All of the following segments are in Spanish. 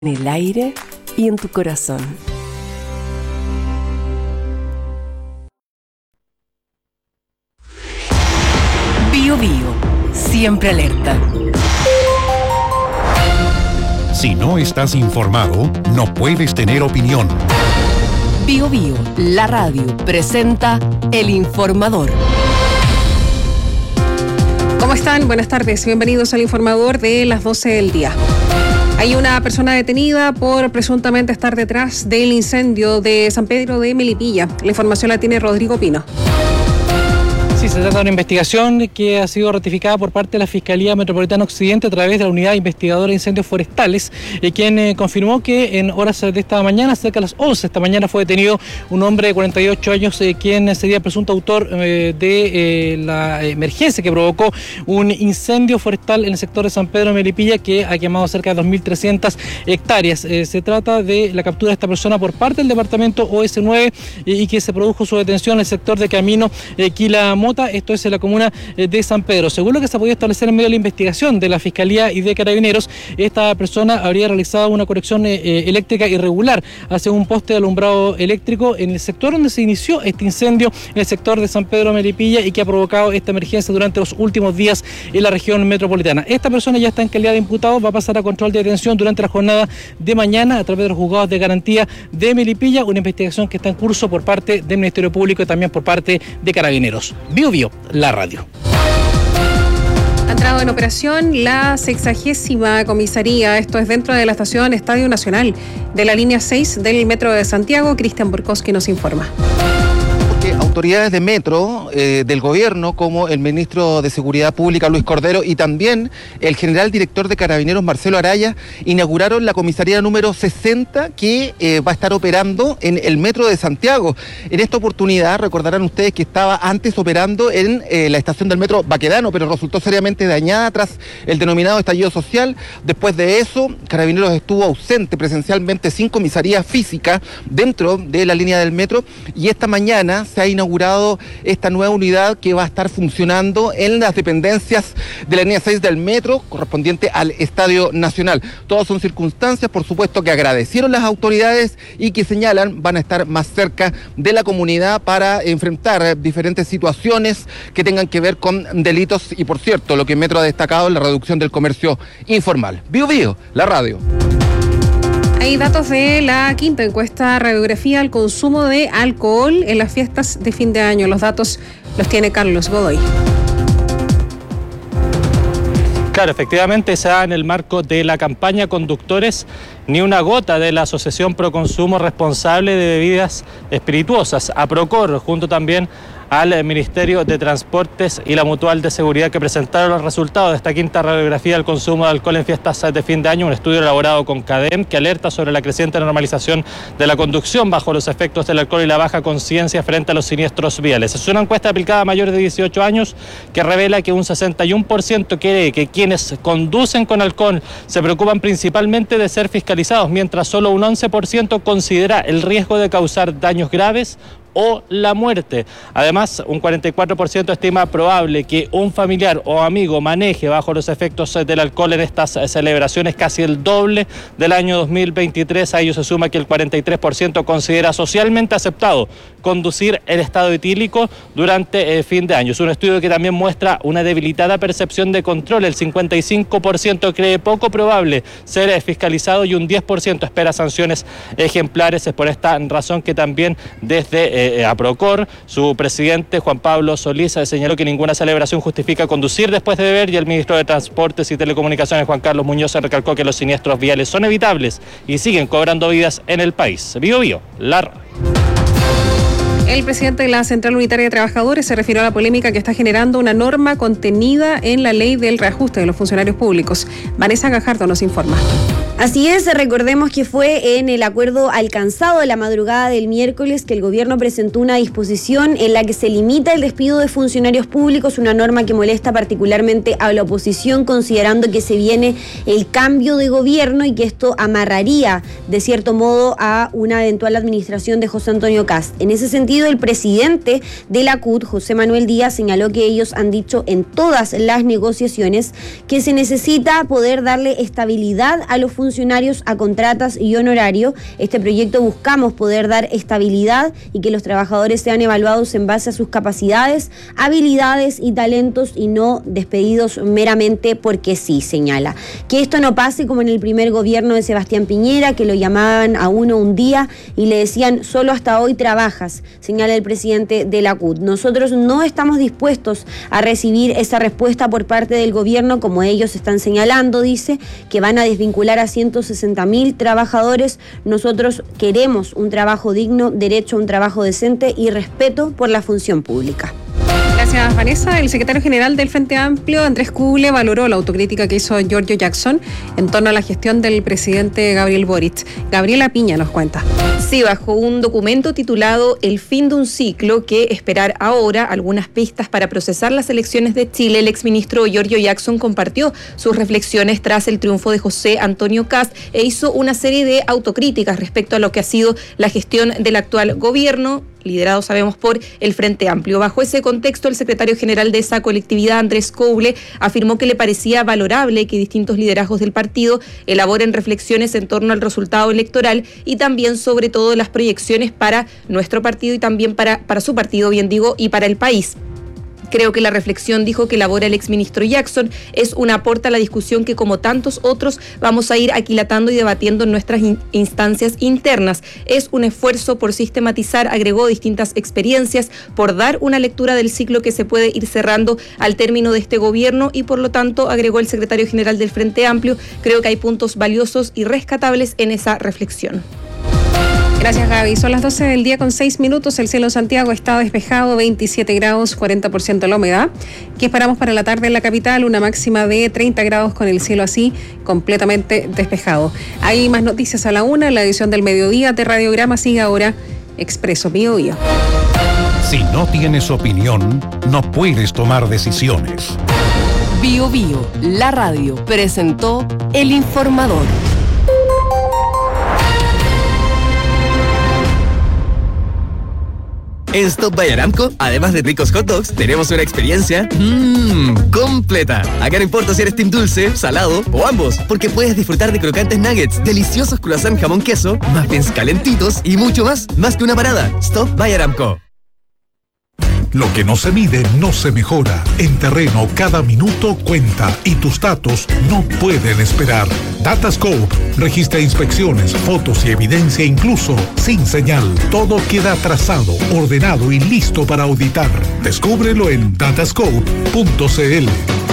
en el aire y en tu corazón. Bio Bio, siempre alerta. Si no estás informado, no puedes tener opinión. Bio Bio, la radio, presenta El Informador. ¿Cómo están? Buenas tardes. Bienvenidos al Informador de las 12 del día. Hay una persona detenida por presuntamente estar detrás del incendio de San Pedro de Melipilla. La información la tiene Rodrigo Pino. Sí, se trata de una investigación que ha sido ratificada por parte de la Fiscalía Metropolitana Occidente a través de la Unidad Investigadora de Incendios Forestales, quien confirmó que en horas de esta mañana, cerca de las 11 de esta mañana, fue detenido un hombre de 48 años, quien sería el presunto autor de la emergencia que provocó un incendio forestal en el sector de San Pedro de Melipilla que ha quemado cerca de 2.300 hectáreas. Se trata de la captura de esta persona por parte del departamento OS9 y que se produjo su detención en el sector de Camino Quilamota. Esto es en la comuna de San Pedro. Según lo que se ha podido establecer en medio de la investigación de la Fiscalía y de Carabineros, esta persona habría realizado una conexión eléctrica irregular hacia un poste de alumbrado eléctrico en el sector donde se inició este incendio, en el sector de San Pedro de Melipilla, y que ha provocado esta emergencia durante los últimos días en la región metropolitana. Esta persona ya está en calidad de imputado, va a pasar a control de detención durante la jornada de mañana a través de los juzgados de garantía de Melipilla, una investigación que está en curso por parte del Ministerio Público y también por parte de Carabineros. Bio Bio, la radio. Ha entrado en operación la 60ª comisaría, esto es dentro de la estación Estadio Nacional de la línea 6 del Metro de Santiago. Cristian Borkowski nos informa. Autoridades de Metro, del gobierno, como el ministro de Seguridad Pública, Luis Cordero, y también el general director de Carabineros, Marcelo Araya, inauguraron la comisaría número 60 que va a estar operando en el Metro de Santiago. En esta oportunidad, recordarán ustedes que estaba antes operando en la estación del Metro Baquedano, pero resultó seriamente dañada tras el denominado estallido social. Después de eso, Carabineros estuvo ausente presencialmente sin comisaría física dentro de la línea del metro, y esta mañana se ha inaugurado esta nueva unidad que va a estar funcionando en las dependencias de la línea 6 del metro, correspondiente al Estadio Nacional. Todas son circunstancias, por supuesto, que agradecieron las autoridades y que señalan van a estar más cerca de la comunidad para enfrentar diferentes situaciones que tengan que ver con delitos y, por cierto, lo que Metro ha destacado es la reducción del comercio informal. Bio Bio, la radio. Hay datos de la quinta encuesta radiografía al consumo de alcohol en las fiestas de fin de año. Los datos los tiene Carlos Godoy. Claro, efectivamente se da en el marco de la campaña Conductores Ni una Gota de la Asociación Pro Consumo Responsable de Bebidas Espirituosas, APROCOR, junto también al Ministerio de Transportes y la Mutual de Seguridad, que presentaron los resultados de esta quinta radiografía del consumo de alcohol en fiestas de fin de año, un estudio elaborado con CADEM que alerta sobre la creciente normalización de la conducción bajo los efectos del alcohol y la baja conciencia frente a los siniestros viales. Es una encuesta aplicada a mayores de 18 años que revela que un 61% cree que quienes conducen con alcohol se preocupan principalmente de ser fiscalizados, mientras solo un 11% considera el riesgo de causar daños graves o la muerte. Además, un 44% estima probable que un familiar o amigo maneje bajo los efectos del alcohol en estas celebraciones, casi el doble del año 2023. A ello se suma que el 43% considera socialmente aceptado conducir en estado etílico durante fin de año. Es un estudio que también muestra una debilitada percepción de control. El 55% cree poco probable ser fiscalizado y un 10% espera sanciones ejemplares. Es por esta razón que también desde APROCOR, su presidente Juan Pablo Solís señaló que ninguna celebración justifica conducir después de beber, y el ministro de Transportes y Telecomunicaciones Juan Carlos Muñoz recalcó que los siniestros viales son evitables y siguen cobrando vidas en el país. Bio Bio, la radio. El presidente de la Central Unitaria de Trabajadores se refirió a la polémica que está generando una norma contenida en la ley del reajuste de los funcionarios públicos. Vanessa Gajardo nos informa. Así es, recordemos que fue en el acuerdo alcanzado la madrugada del miércoles que el gobierno presentó una disposición en la que se limita el despido de funcionarios públicos, una norma que molesta particularmente a la oposición, considerando que se viene el cambio de gobierno y que esto amarraría de cierto modo a una eventual administración de José Antonio Kast. En ese sentido, el presidente de la CUT, José Manuel Díaz, señaló que ellos han dicho en todas las negociaciones que se necesita poder darle estabilidad a los funcionarios funcionarios a contratas y honorario. Este proyecto buscamos poder dar estabilidad y que los trabajadores sean evaluados en base a sus capacidades, habilidades y talentos y no despedidos meramente porque sí, señala. Que esto no pase como en el primer gobierno de Sebastián Piñera, que lo llamaban a uno un día y le decían solo hasta hoy trabajas, señala el presidente de la CUT. Nosotros no estamos dispuestos a recibir esa respuesta por parte del gobierno, como ellos están señalando, dice, que van a desvincular a 160.000 trabajadores. Nosotros queremos un trabajo digno, derecho a un trabajo decente y respeto por la función pública. Gracias, Vanessa. El secretario general del Frente Amplio, Andrés Kugle, valoró la autocrítica que hizo Giorgio Jackson en torno a la gestión del presidente Gabriel Boric. Gabriela Piña nos cuenta. Sí, bajo un documento titulado El fin de un ciclo, que esperar ahora algunas pistas para procesar las elecciones de Chile, el exministro Giorgio Jackson compartió sus reflexiones tras el triunfo de José Antonio Kast e hizo una serie de autocríticas respecto a lo que ha sido la gestión del actual gobierno, liderado, sabemos, por el Frente Amplio. Bajo ese contexto, el secretario general de esa colectividad, Andrés Kugle, afirmó que le parecía valorable que distintos liderazgos del partido elaboren reflexiones en torno al resultado electoral y también, sobre todo, las proyecciones para nuestro partido y también para su partido, bien digo, y para el país. Creo que la reflexión, dijo, que elabora el exministro Jackson es un aporte a la discusión que, como tantos otros, vamos a ir aquilatando y debatiendo en nuestras instancias internas. Es un esfuerzo por sistematizar, agregó, distintas experiencias, por dar una lectura del ciclo que se puede ir cerrando al término de este gobierno y, por lo tanto, agregó el secretario general del Frente Amplio, creo que hay puntos valiosos y rescatables en esa reflexión. Gracias, Gaby. Son las 12 del día con 6 minutos. El cielo en Santiago está despejado, 27 grados, 40% la humedad. ¿Qué esperamos para la tarde en la capital? Una máxima de 30 grados con el cielo así, completamente despejado. Hay más noticias a la 1. En la edición del mediodía de Radiograma sigue ahora Expreso Biobío. Si no tienes opinión, no puedes tomar decisiones. Biobío, la radio, presentó El Informador. En Stop by Aramco, además de ricos hot dogs, tenemos una experiencia completa. Acá no importa si eres team dulce, salado o ambos, porque puedes disfrutar de crocantes nuggets, deliciosos croissant jamón queso, muffins calentitos y mucho más que una parada. Stop by Aramco. Lo que no se mide no se mejora. En terreno cada minuto cuenta y tus datos no pueden esperar. Datascope registra inspecciones, fotos y evidencia incluso sin señal. Todo queda trazado, ordenado y listo para auditar. Descúbrelo en datascope.cl.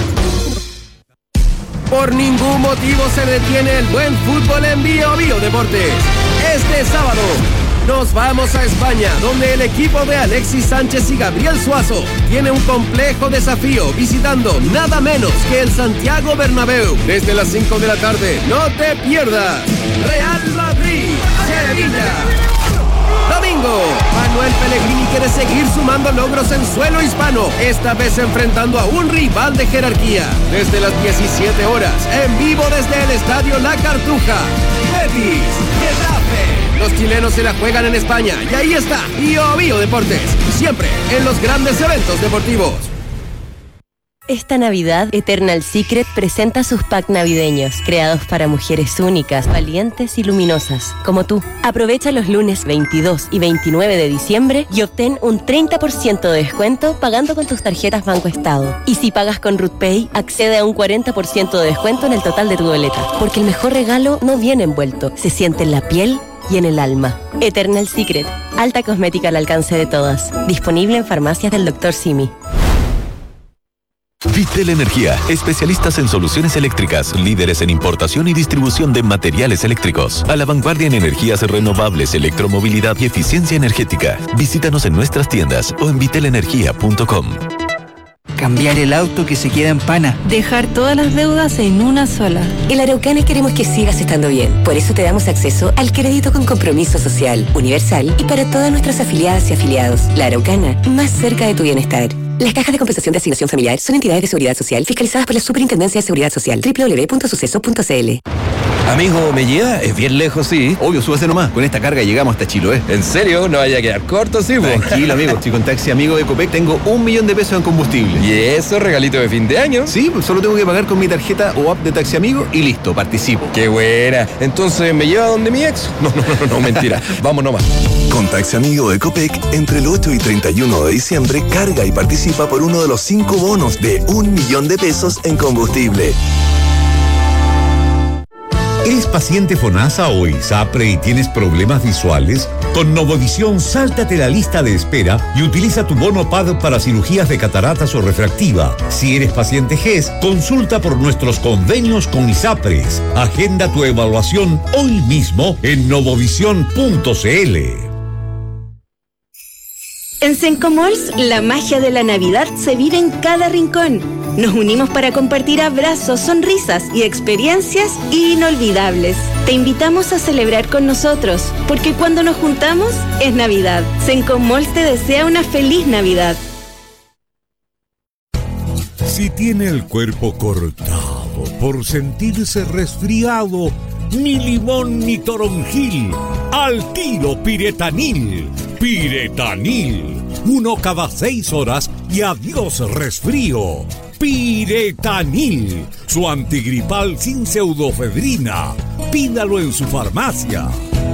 Por ningún motivo se detiene el buen fútbol en Biobío Deportes. Este sábado nos vamos a España, donde el equipo de Alexis Sánchez y Gabriel Suazo tiene un complejo desafío visitando nada menos que el Santiago Bernabéu. Desde las 5 de la tarde, no te pierdas. Real Madrid, Sevilla. Domingo, Manuel Pellegrini quiere seguir sumando logros en suelo hispano, esta vez enfrentando a un rival de jerarquía. Desde las 17 horas, en vivo desde el Estadio La Cartuja. Betis, Getafe. Los chilenos se la juegan en España y ahí está Biobío Deportes, siempre en los grandes eventos deportivos. Esta Navidad, Eternal Secret presenta sus packs navideños, creados para mujeres únicas, valientes y luminosas, como tú. Aprovecha los lunes 22 y 29 de diciembre y obtén un 30% de descuento pagando con tus tarjetas Banco Estado. Y si pagas con RootPay, accede a un 40% de descuento en el total de tu boleta. Porque el mejor regalo no viene envuelto, se siente en la piel y en el alma. Eternal Secret, alta cosmética al alcance de todas. Disponible en farmacias del Dr. Simi. Vitel Energía, especialistas en soluciones eléctricas, líderes en importación y distribución de materiales eléctricos, a la vanguardia en energías renovables, electromovilidad y eficiencia energética. Visítanos en nuestras tiendas o en vitelenergia.com. Cambiar el auto que se queda en pana. Dejar todas las deudas en una sola. En Araucana queremos que sigas estando bien. Por eso te damos acceso al crédito con compromiso social, universal y para todas nuestras afiliadas y afiliados. La Araucana, más cerca de tu bienestar. Las cajas de compensación de asignación familiar son entidades de seguridad social fiscalizadas por la Superintendencia de Seguridad Social. www.suceso.cl. Amigo, ¿me lleva? Es bien lejos, sí. Obvio, súbase nomás. Con esta carga llegamos hasta Chiloé. ¿En serio? ¿No vaya a quedar corto, sí, po? Tranquilo, amigo. Estoy con Taxi Amigo de Copec. Tengo $1.000.000 en combustible. ¿Y eso, regalito de fin de año? Sí, pues solo tengo que pagar con mi tarjeta o app de Taxi Amigo y listo, participo. ¡Qué buena! Entonces, ¿me lleva donde mi ex? No, mentira. Vamos nomás. Con Taxi Amigo de Copec, entre el 8 y 31 de diciembre, carga y participa por uno de los 5 bonos de $1.000.000 en combustible. ¿Eres paciente FONASA o ISAPRE y tienes problemas visuales? Con Novovisión, sáltate la lista de espera y utiliza tu bono PAD para cirugías de cataratas o refractiva. Si eres paciente GES, consulta por nuestros convenios con ISAPRES. Agenda tu evaluación hoy mismo en novovision.cl. En Sencomalls, la magia de la Navidad se vive en cada rincón. Nos unimos para compartir abrazos, sonrisas y experiencias inolvidables. Te invitamos a celebrar con nosotros, porque cuando nos juntamos es Navidad. Sencomalls te desea una feliz Navidad. Si tiene el cuerpo cortado por sentirse resfriado, ni limón ni toronjil, al tiro Piretanil. Piretanil, 1 cada 6 horas y adiós resfrío. Piretanil, su antigripal sin pseudofedrina. Pídalo en su farmacia.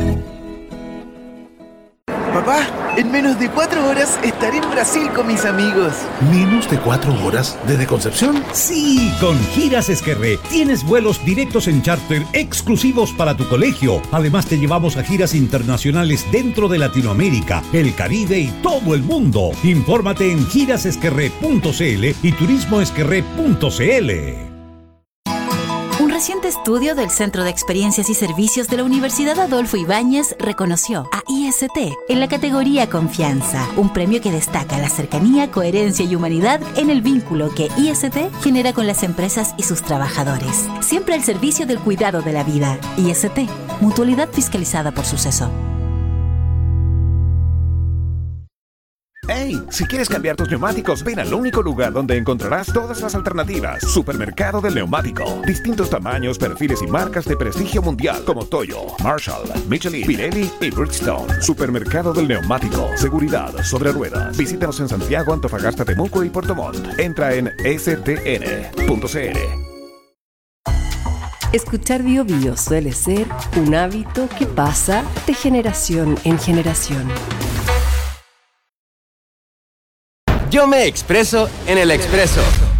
Papá, en menos de 4 horas estaré en Brasil con mis amigos. ¿Menos de 4 horas desde Concepción? Sí, con Giras Esquerré tienes vuelos directos en charter exclusivos para tu colegio. Además te llevamos a giras internacionales dentro de Latinoamérica, el Caribe y todo el mundo. Infórmate en girasesquerré.cl y turismoesquerré.cl. Un reciente estudio del Centro de Experiencias y Servicios de la Universidad Adolfo Ibáñez reconoció a IST en la categoría Confianza, un premio que destaca la cercanía, coherencia y humanidad en el vínculo que IST genera con las empresas y sus trabajadores. Siempre al servicio del cuidado de la vida. IST, mutualidad fiscalizada por Suceso. ¡Hey! Si quieres cambiar tus neumáticos, ven al único lugar donde encontrarás todas las alternativas. Supermercado del Neumático. Distintos tamaños, perfiles y marcas de prestigio mundial como Toyo, Marshall, Michelin, Pirelli y Bridgestone. Supermercado del Neumático. Seguridad sobre ruedas. Visítanos en Santiago, Antofagasta, Temuco y Puerto Montt. Entra en stn.cl. Escuchar Bio Bio suele ser un hábito que pasa de generación en generación. Yo me expreso en el Expreso.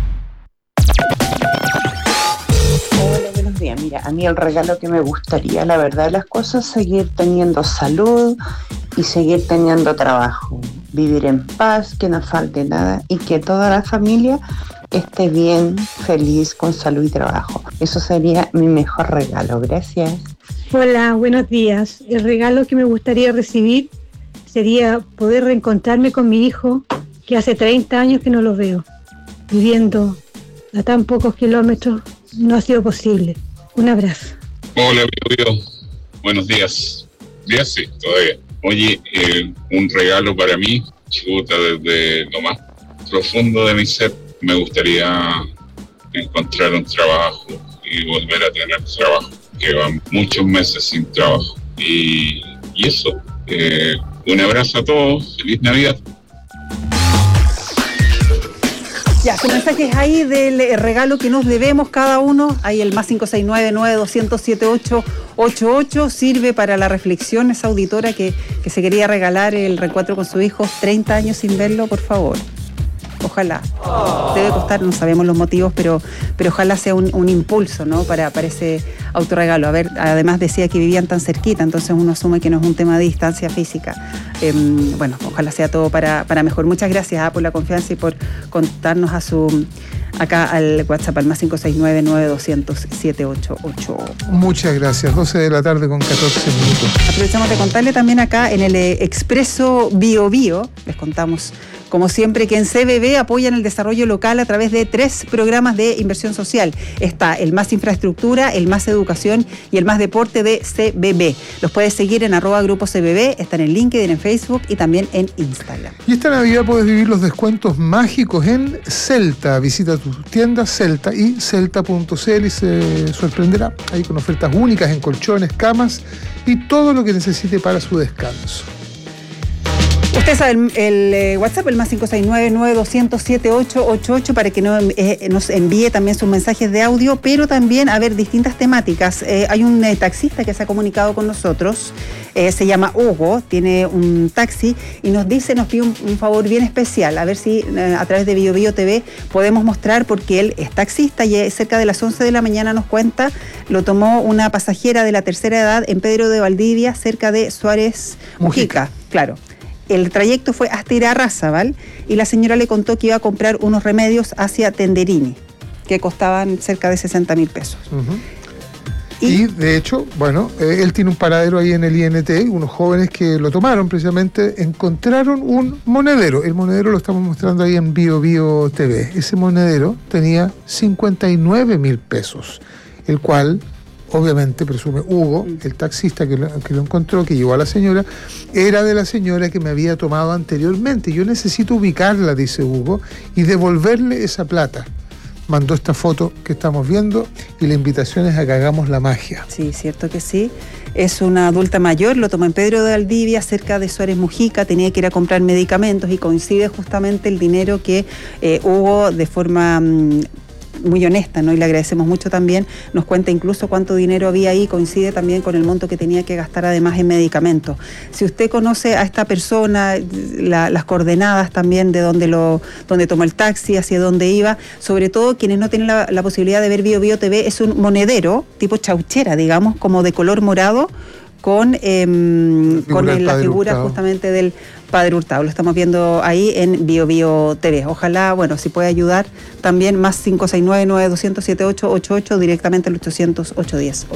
Hola, buenos días. Mira, a mí el regalo que me gustaría, la verdad de las cosas, seguir teniendo salud y seguir teniendo trabajo. Vivir en paz, que no falte nada y que toda la familia esté bien, feliz, con salud y trabajo. Eso sería mi mejor regalo. Gracias. Hola, buenos días. El regalo que me gustaría recibir sería poder reencontrarme con mi hijo, que hace 30 años que no lo veo. Viviendo a tan pocos kilómetros no ha sido posible. Un abrazo. Hola, Bio. Buenos días. Días sí, todavía. Oye, un regalo para mí, chuta, desde lo más profundo de mi ser, me gustaría encontrar un trabajo y volver a tener trabajo, que van muchos meses sin trabajo. Y eso, un abrazo a todos, feliz Navidad. Ya, su mensaje es ahí del regalo que nos debemos cada uno. Ahí el más 569-9200-7888 sirve para la reflexión. Esa auditora que se quería regalar el reencuentro con su hijo, 30 años sin verlo, por favor. Ojalá. Debe costar, no sabemos los motivos, pero ojalá sea un impulso, ¿no? para ese autorregalo. A ver, además decía que vivían tan cerquita, entonces uno asume que no es un tema de distancia física. Bueno, ojalá sea todo para mejor. Muchas gracias por la confianza y por contarnos acá al WhatsApp, al más 569-9200-788. Muchas gracias. 12 de la tarde con 14 minutos. Aprovechamos de contarle también acá en el Expreso Bio Bio, les contamos como siempre, que en CBB apoyan el desarrollo local a través de 3 programas de inversión social. Está el Más Infraestructura, el Más Educación y el Más Deporte de CBB. Los puedes seguir en @Grupo CBB, están en LinkedIn, en Facebook y también en Instagram. Y esta Navidad puedes vivir los descuentos mágicos en Celta. Visita tus tiendas Celta y celta.cl y se sorprenderá ahí con ofertas únicas en colchones, camas y todo lo que necesite para su descanso. Usted sabe el WhatsApp, el más 569-9200-7888 para que nos envíe también sus mensajes de audio, pero también, a ver, distintas temáticas. Hay un taxista que se ha comunicado con nosotros, se llama Hugo, tiene un taxi y nos pide un favor bien especial, a ver si a través de BioBio TV podemos mostrar, porque él es taxista y cerca de las 11 de la mañana nos cuenta, lo tomó una pasajera de la tercera edad en Pedro de Valdivia, cerca de Suárez Mujica, claro. El trayecto fue hasta Irarrázaval y la señora le contó que iba a comprar unos remedios hacia Tenderini, que costaban cerca de 60.000 pesos. Uh-huh. Y de hecho, bueno, él tiene un paradero ahí en el INT, unos jóvenes que lo tomaron precisamente, encontraron un monedero. El monedero lo estamos mostrando ahí en BioBio TV. Ese monedero tenía 59.000 pesos, el cual... obviamente, presume Hugo, el taxista que lo encontró, que llevó a la señora, era de la señora que me había tomado anteriormente. Yo necesito ubicarla, dice Hugo, y devolverle esa plata. Mandó esta foto que estamos viendo y la invitación es a que hagamos la magia. Sí, cierto que sí. Es una adulta mayor, lo tomó en Pedro de Valdivia, cerca de Suárez Mujica, tenía que ir a comprar medicamentos y coincide justamente el dinero que Hugo, de forma... muy honesta, ¿no? Y le agradecemos mucho también, nos cuenta incluso cuánto dinero había ahí, coincide también con el monto que tenía que gastar además en medicamentos. Si usted conoce a esta persona, las coordenadas también de donde tomó el taxi, hacia dónde iba, sobre todo quienes no tienen la posibilidad de ver BioBio TV, es un monedero tipo chauchera, digamos, como de color morado, con la figura justamente del Padre Hurtado. Lo estamos viendo ahí en BioBio TV. Ojalá, bueno, si puede ayudar también, más 569-9200-7888, directamente al 800-810-8.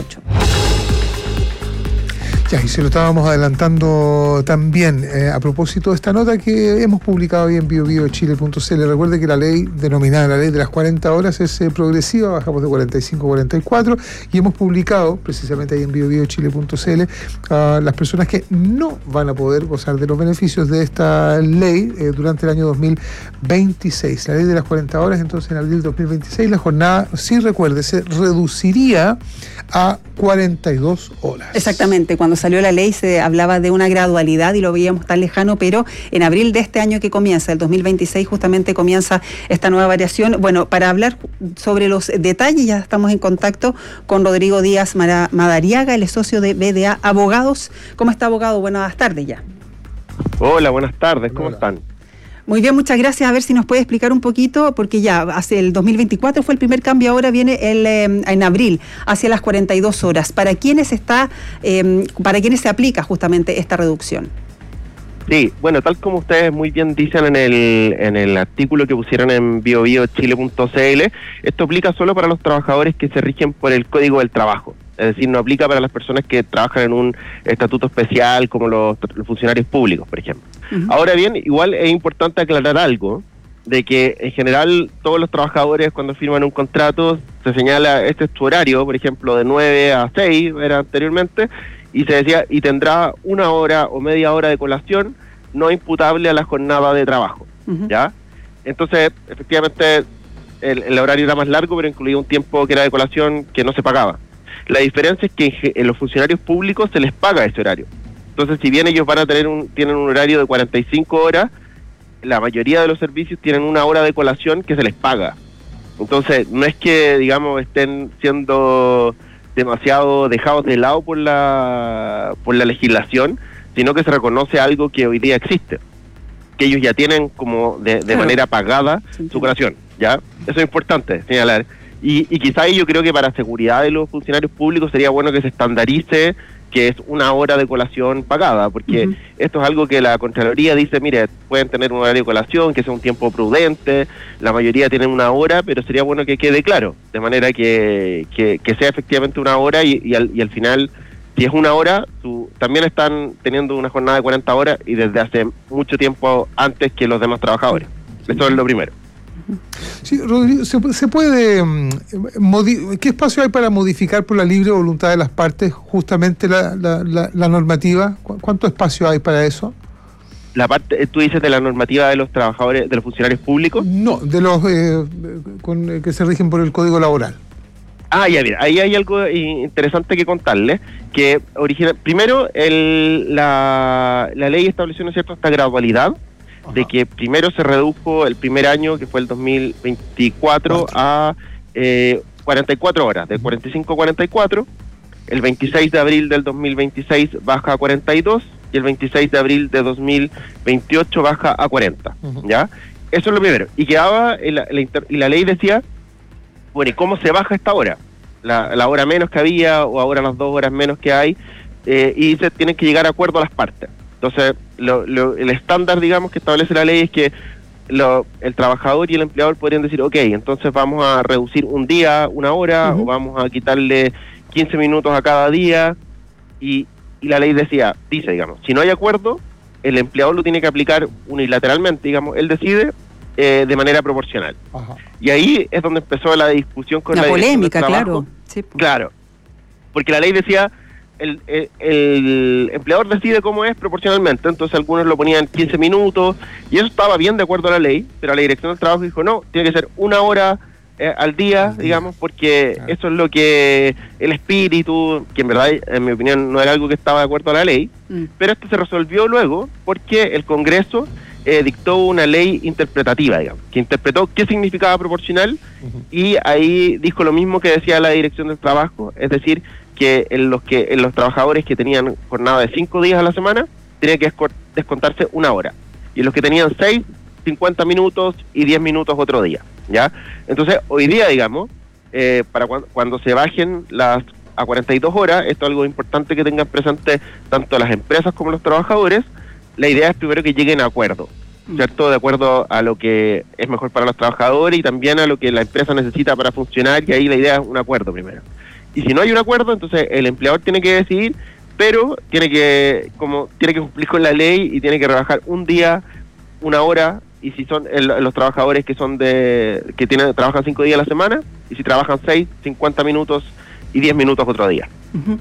Ya, y se lo estábamos adelantando también a propósito de esta nota que hemos publicado ahí en biobiochile.cl. Recuerde que la ley denominada la ley de las 40 horas es progresiva, bajamos de 45 a 44 y hemos publicado precisamente ahí en biobiochile.cl las personas que no van a poder gozar de los beneficios de esta ley durante el año 2026. La ley de las 40 horas, entonces en abril de 2026 la jornada, sí recuerde, se reduciría a 42 horas. Exactamente, cuando salió la ley se hablaba de una gradualidad y lo veíamos tan lejano, pero en abril de este año que comienza, el 2026, justamente comienza esta nueva variación. Bueno, para hablar sobre los detalles ya estamos en contacto con Rodrigo Díaz Madariaga, él es socio de BDA Abogados. ¿Cómo está, abogado? Buenas tardes ya. Hola, buenas tardes, ¿cómo están? Muy bien, muchas gracias. A ver si nos puede explicar un poquito, porque ya hace el 2024 fue el primer cambio, ahora viene en abril, hacia las 42 horas. ¿Para quiénes se aplica justamente esta reducción? Sí, bueno, tal como ustedes muy bien dicen en el artículo que pusieron en biobiochile.cl, esto aplica solo para los trabajadores que se rigen por el Código del Trabajo. Es decir, no aplica para las personas que trabajan en un estatuto especial como los funcionarios públicos, por ejemplo. Uh-huh. Ahora bien, igual es importante aclarar algo, de que en general todos los trabajadores cuando firman un contrato se señala este es tu horario, por ejemplo, de 9 a 6 era anteriormente, y se decía, y tendrá 1 hora o media hora de colación no imputable a la jornada de trabajo. Uh-huh. ¿Ya? Entonces, efectivamente, el horario era más largo, pero incluía un tiempo que era de colación que no se pagaba. La diferencia es que en los funcionarios públicos se les paga ese horario. Entonces, si bien ellos van a tienen un horario de 45 horas, la mayoría de los servicios tienen 1 hora de colación que se les paga. Entonces, no es que, digamos, estén siendo demasiado dejados de lado por la legislación, sino que se reconoce algo que hoy día existe, que ellos ya tienen como de manera pagada su colación, ¿ya? Eso es importante señalar. Y quizá yo creo que para seguridad de los funcionarios públicos sería bueno que se estandarice que es 1 hora de colación pagada, porque esto es algo que la Contraloría dice, mire, pueden tener un horario de colación, que sea un tiempo prudente, la mayoría tienen 1 hora, pero sería bueno que quede claro, de manera que sea efectivamente 1 hora y al final Si es una hora, también están teniendo una jornada de 40 horas y desde hace mucho tiempo antes que los demás trabajadores. Eso es lo primero. Sí, Rodrigo, ¿se puede qué espacio hay para modificar por la libre voluntad de las partes justamente la normativa? ¿Cuánto espacio hay para eso? La parte, tú dices de la normativa de los trabajadores, de los funcionarios públicos. No, de los que se rigen por el Código Laboral. Ya mira, ahí hay algo interesante que contarles, que primero la ley estableció, ¿no es cierto?, esta gradualidad. Ajá. De que primero se redujo el primer año, que fue el 2024, a 44 horas, de 45 a 44, el 26 de abril del 2026 baja a 42, y el 26 de abril de 2028 baja a 40, ¿ya? Eso es lo primero. Y quedaba, y la ley decía, bueno, ¿y cómo se baja esta hora? La hora menos que había, o ahora las 2 horas menos que hay, y se tienen que llegar a acuerdo a las partes. Entonces, el estándar, digamos, que establece la ley es que el trabajador y el empleador podrían decir, ok, entonces vamos a reducir un día, una hora, o vamos a quitarle 15 minutos a cada día, y la ley dice, digamos, si no hay acuerdo, el empleador lo tiene que aplicar unilateralmente, digamos, él decide de manera proporcional. Ajá. Y ahí es donde empezó la discusión con la polémica, claro. Sí, pues. Claro, porque la ley decía, el empleador decide cómo es proporcionalmente, entonces algunos lo ponían 15 minutos, y eso estaba bien de acuerdo a la ley, pero la Dirección del Trabajo dijo, no, tiene que ser 1 hora al día, digamos, porque eso es lo que el espíritu, que en verdad, en mi opinión, no era algo que estaba de acuerdo a la ley, pero esto se resolvió luego porque el Congreso dictó una ley interpretativa, digamos, que interpretó qué significaba proporcional, y ahí dijo lo mismo que decía la Dirección del Trabajo, es decir, que en los trabajadores que tenían jornada de 5 días a la semana, tenía que descontarse 1 hora, y en los que tenían 6, 50 minutos y 10 minutos otro día, ¿ya? Entonces, hoy día, digamos, para cuando se bajen a 42 horas, esto es algo importante que tengan presente tanto las empresas como los trabajadores. La idea es primero que lleguen a acuerdo, ¿cierto? De acuerdo a lo que es mejor para los trabajadores y también a lo que la empresa necesita para funcionar, y ahí la idea es un acuerdo primero. Y si no hay un acuerdo, entonces el empleador tiene que decidir, pero tiene que cumplir con la ley y tiene que rebajar un día, 1 hora, y si son los trabajadores que trabajan 5 días a la semana, y si trabajan 6, 50 minutos y 10 minutos otro día.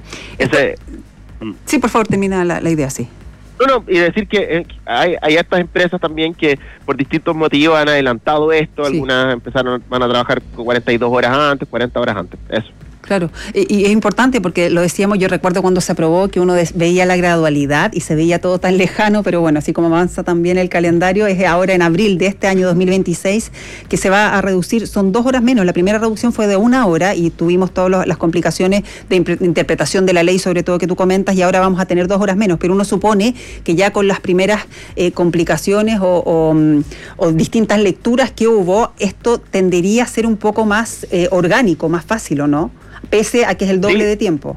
Sí, por favor, termina la idea, sí. No, y decir que hay estas empresas también que por distintos motivos han adelantado esto, sí. Algunas van a trabajar 42 horas antes, 40 horas antes, eso. Claro, y es importante porque lo decíamos, yo recuerdo cuando se aprobó que uno veía la gradualidad y se veía todo tan lejano, pero bueno, así como avanza también el calendario, es ahora en abril de este año 2026 que se va a reducir, son 2 horas menos. La primera reducción fue de 1 hora y tuvimos todas las complicaciones de interpretación de la ley, sobre todo que tú comentas, y ahora vamos a tener 2 horas menos, pero uno supone que ya con las primeras complicaciones o distintas lecturas que hubo, esto tendería a ser un poco más orgánico, más fácil, ¿o no? Pese a que es el doble de tiempo.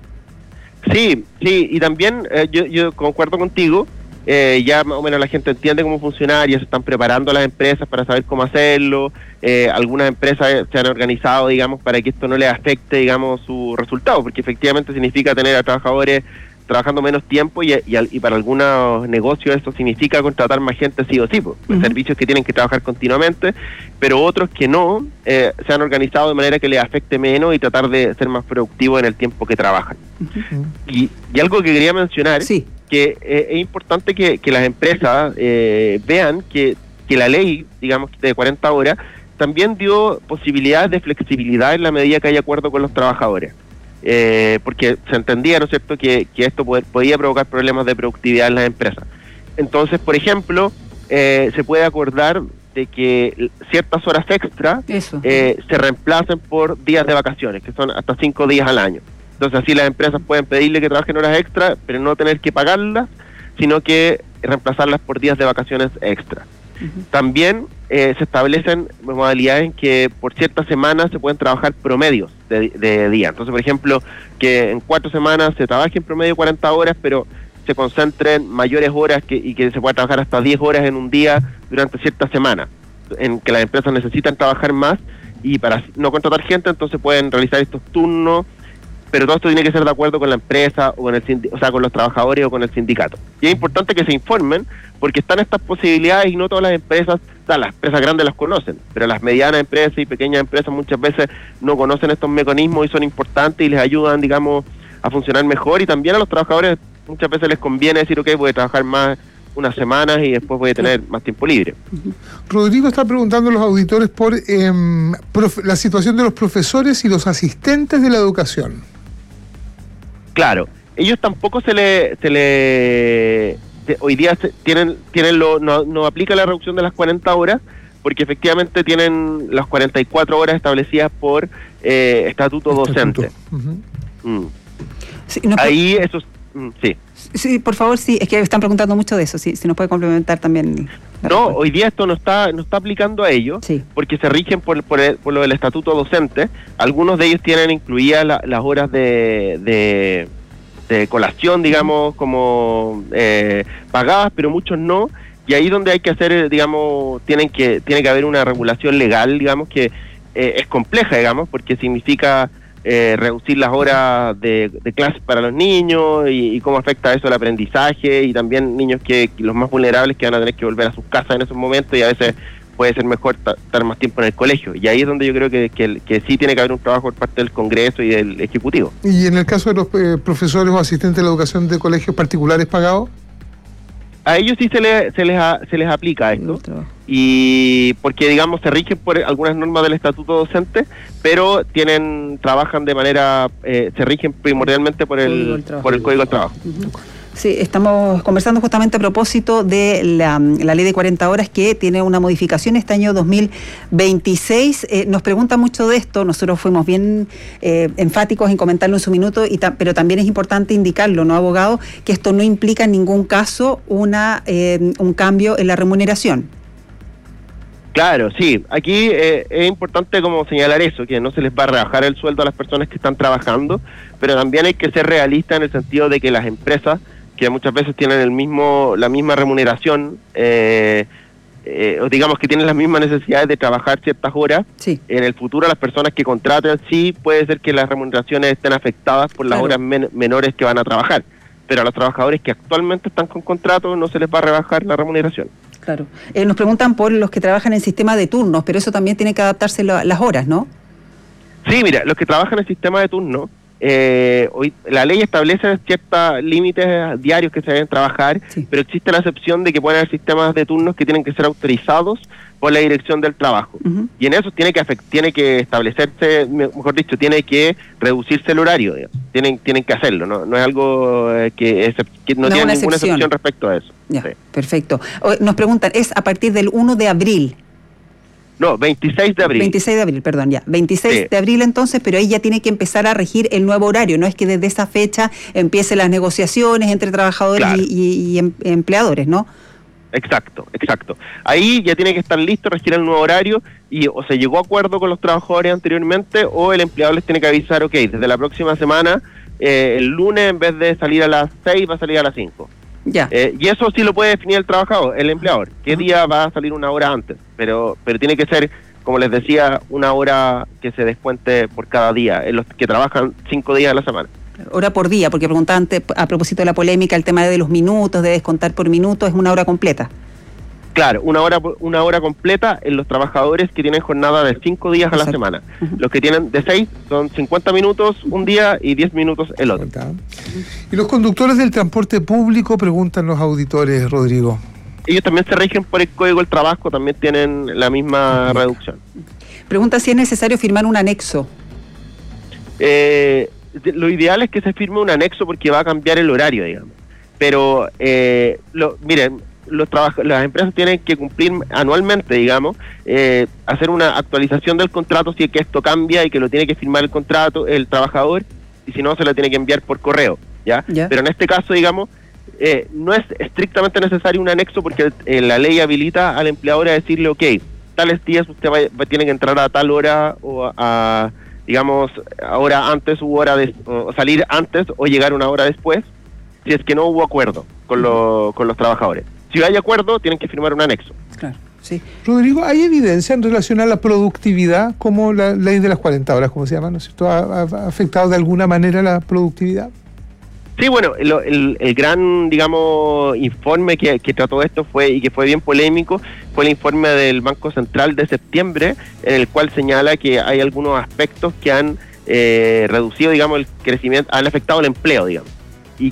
Sí, y también yo concuerdo contigo, ya más o menos la gente entiende cómo funcionar, ya se están preparando las empresas para saber cómo hacerlo, algunas empresas se han organizado, digamos, para que esto no les afecte, digamos, su resultado, porque efectivamente significa tener a trabajadores trabajando menos tiempo y para algunos negocios eso significa contratar más gente sí o sí, servicios que tienen que trabajar continuamente, pero otros que no, se han organizado de manera que les afecte menos y tratar de ser más productivos en el tiempo que trabajan. Y algo que quería mencionar, sí, que es importante que las empresas vean que la ley, digamos, de 40 horas, también dio posibilidades de flexibilidad en la medida que haya acuerdo con los trabajadores. Porque se entendía, ¿no es cierto?, que esto podía provocar problemas de productividad en las empresas. Entonces, por ejemplo, se puede acordar de que ciertas horas extra se reemplacen por días de vacaciones, que son hasta 5 días al año. Entonces, así las empresas pueden pedirle que trabajen horas extra, pero no tener que pagarlas, sino que reemplazarlas por días de vacaciones extra. También se establecen modalidades en que por ciertas semanas se pueden trabajar promedios de día. Entonces, por ejemplo, que en 4 semanas se trabaje en promedio 40 horas, pero se concentren mayores horas y que se pueda trabajar hasta 10 horas en un día durante ciertas semanas, en que las empresas necesitan trabajar más y para no contratar gente, entonces pueden realizar estos turnos, pero todo esto tiene que ser de acuerdo con la empresa o con con los trabajadores o con el sindicato. Y es importante que se informen, porque están estas posibilidades y no todas las empresas, las empresas grandes las conocen, pero las medianas empresas y pequeñas empresas muchas veces no conocen estos mecanismos y son importantes y les ayudan, digamos, a funcionar mejor. Y también a los trabajadores muchas veces les conviene decir, ok, voy a trabajar más unas semanas y después voy a tener más tiempo libre. Rodrigo está preguntando a los auditores por la situación de los profesores y los asistentes de la educación. Claro, ellos tampoco hoy día no aplica la reducción de las 40 horas, porque efectivamente tienen las 44 horas establecidas por estatuto docente. Sí, ahí eso sí. Sí, por favor, sí, es que están preguntando mucho de eso, si nos puede complementar también. No, hoy día esto no está aplicando a ellos, porque se rigen por lo del estatuto docente. Algunos de ellos tienen incluidas las horas de colación, digamos, como pagadas, pero muchos no. Y ahí donde hay que hacer, digamos, tiene que haber una regulación legal, digamos, que es compleja, digamos, porque significa reducir las horas de clases para los niños y cómo afecta eso al aprendizaje, y también niños los más vulnerables que van a tener que volver a sus casas en esos momentos, y a veces puede ser mejor estar más tiempo en el colegio. Y ahí es donde yo creo que sí tiene que haber un trabajo por parte del Congreso y del Ejecutivo. ¿Y en el caso de los profesores o asistentes de la educación de colegios particulares pagados? A ellos sí se les aplica esto, y porque, digamos, se rigen por algunas normas del estatuto docente, pero trabajan de manera, se rigen primordialmente por el Código del Trabajo. Sí, estamos conversando justamente a propósito de la ley de 40 horas, que tiene una modificación este año 2026. Nos preguntan mucho de esto, nosotros fuimos bien enfáticos en comentarlo en su minuto, pero también es importante indicarlo, ¿no, abogado?, que esto no implica en ningún caso un cambio en la remuneración. Claro, sí. Aquí es importante como señalar eso, que no se les va a rebajar el sueldo a las personas que están trabajando, pero también hay que ser realistas en el sentido de que las empresas, que muchas veces tienen la misma remuneración, o digamos que tienen las mismas necesidades de trabajar ciertas horas, en el futuro las personas que contraten, sí puede ser que las remuneraciones estén afectadas por las horas menores que van a trabajar, pero a los trabajadores que actualmente están con contrato no se les va a rebajar la remuneración. Claro. Nos preguntan por los que trabajan en sistema de turnos, pero eso también tiene que adaptarse las horas, ¿no? Sí, mira, los que trabajan en sistema de turno, hoy la ley establece ciertos límites diarios que se deben trabajar, pero existe la excepción de que pueden haber sistemas de turnos que tienen que ser autorizados por la Dirección del Trabajo. Y en eso tiene que establecerse, mejor dicho, tiene que reducirse el horario, digamos. Tienen que hacerlo, no es algo que no tiene ninguna excepción respecto a eso. Ya, perfecto. Nos preguntan, ¿es a partir del 1 de abril? No, 26 de abril. 26 de abril, perdón, ya. 26 de abril entonces, pero ahí ya tiene que empezar a regir el nuevo horario. No es que desde esa fecha empiecen las negociaciones entre trabajadores y empleadores, ¿no? Exacto. Ahí ya tiene que estar listo, regir el nuevo horario, y o se llegó a acuerdo con los trabajadores anteriormente, o el empleador les tiene que avisar, ok, desde la próxima semana, el lunes en vez de salir a las 6 va a salir a las 5. Ya. Y eso sí lo puede definir el trabajador, el empleador, qué día va a salir una hora antes, pero tiene que ser, como les decía, una hora que se descuente por cada día, en los que trabajan 5 días a la semana. Hora por día, porque preguntaban a propósito de la polémica, el tema de los minutos, de descontar por minuto, es una hora completa. Claro, una hora completa en los trabajadores que tienen jornada de 5 días a la semana. Los que tienen de 6 son 50 minutos un día y 10 minutos el otro. ¿Y los conductores del transporte público, preguntan los auditores, Rodrigo? Ellos también se rigen por el Código del Trabajo, también tienen la misma reducción. Pregunta si es necesario firmar un anexo. Lo ideal es que se firme un anexo porque va a cambiar el horario, digamos. Pero, miren, las empresas tienen que cumplir anualmente, digamos, hacer una actualización del contrato si es que esto cambia y que lo tiene que firmar el trabajador, y si no se lo tiene que enviar por correo, ¿ya? Pero en este caso, digamos, no es estrictamente necesario un anexo porque la ley habilita al empleador a decirle, ok, tales días usted tiene que entrar a tal hora o a, digamos, hora antes o salir antes o llegar una hora después, si es que no hubo acuerdo con los trabajadores. Si hay acuerdo, tienen que firmar un anexo. Claro. Sí. Rodrigo, ¿hay evidencia en relación a la productividad, como la ley de las 40 horas, como se llama, ¿no es cierto? ¿Ha afectado de alguna manera la productividad? Sí, bueno, el gran, digamos, informe que trató esto y que fue bien polémico, fue el informe del Banco Central de septiembre, en el cual señala que hay algunos aspectos que han reducido, digamos, el crecimiento, han afectado el empleo, digamos, y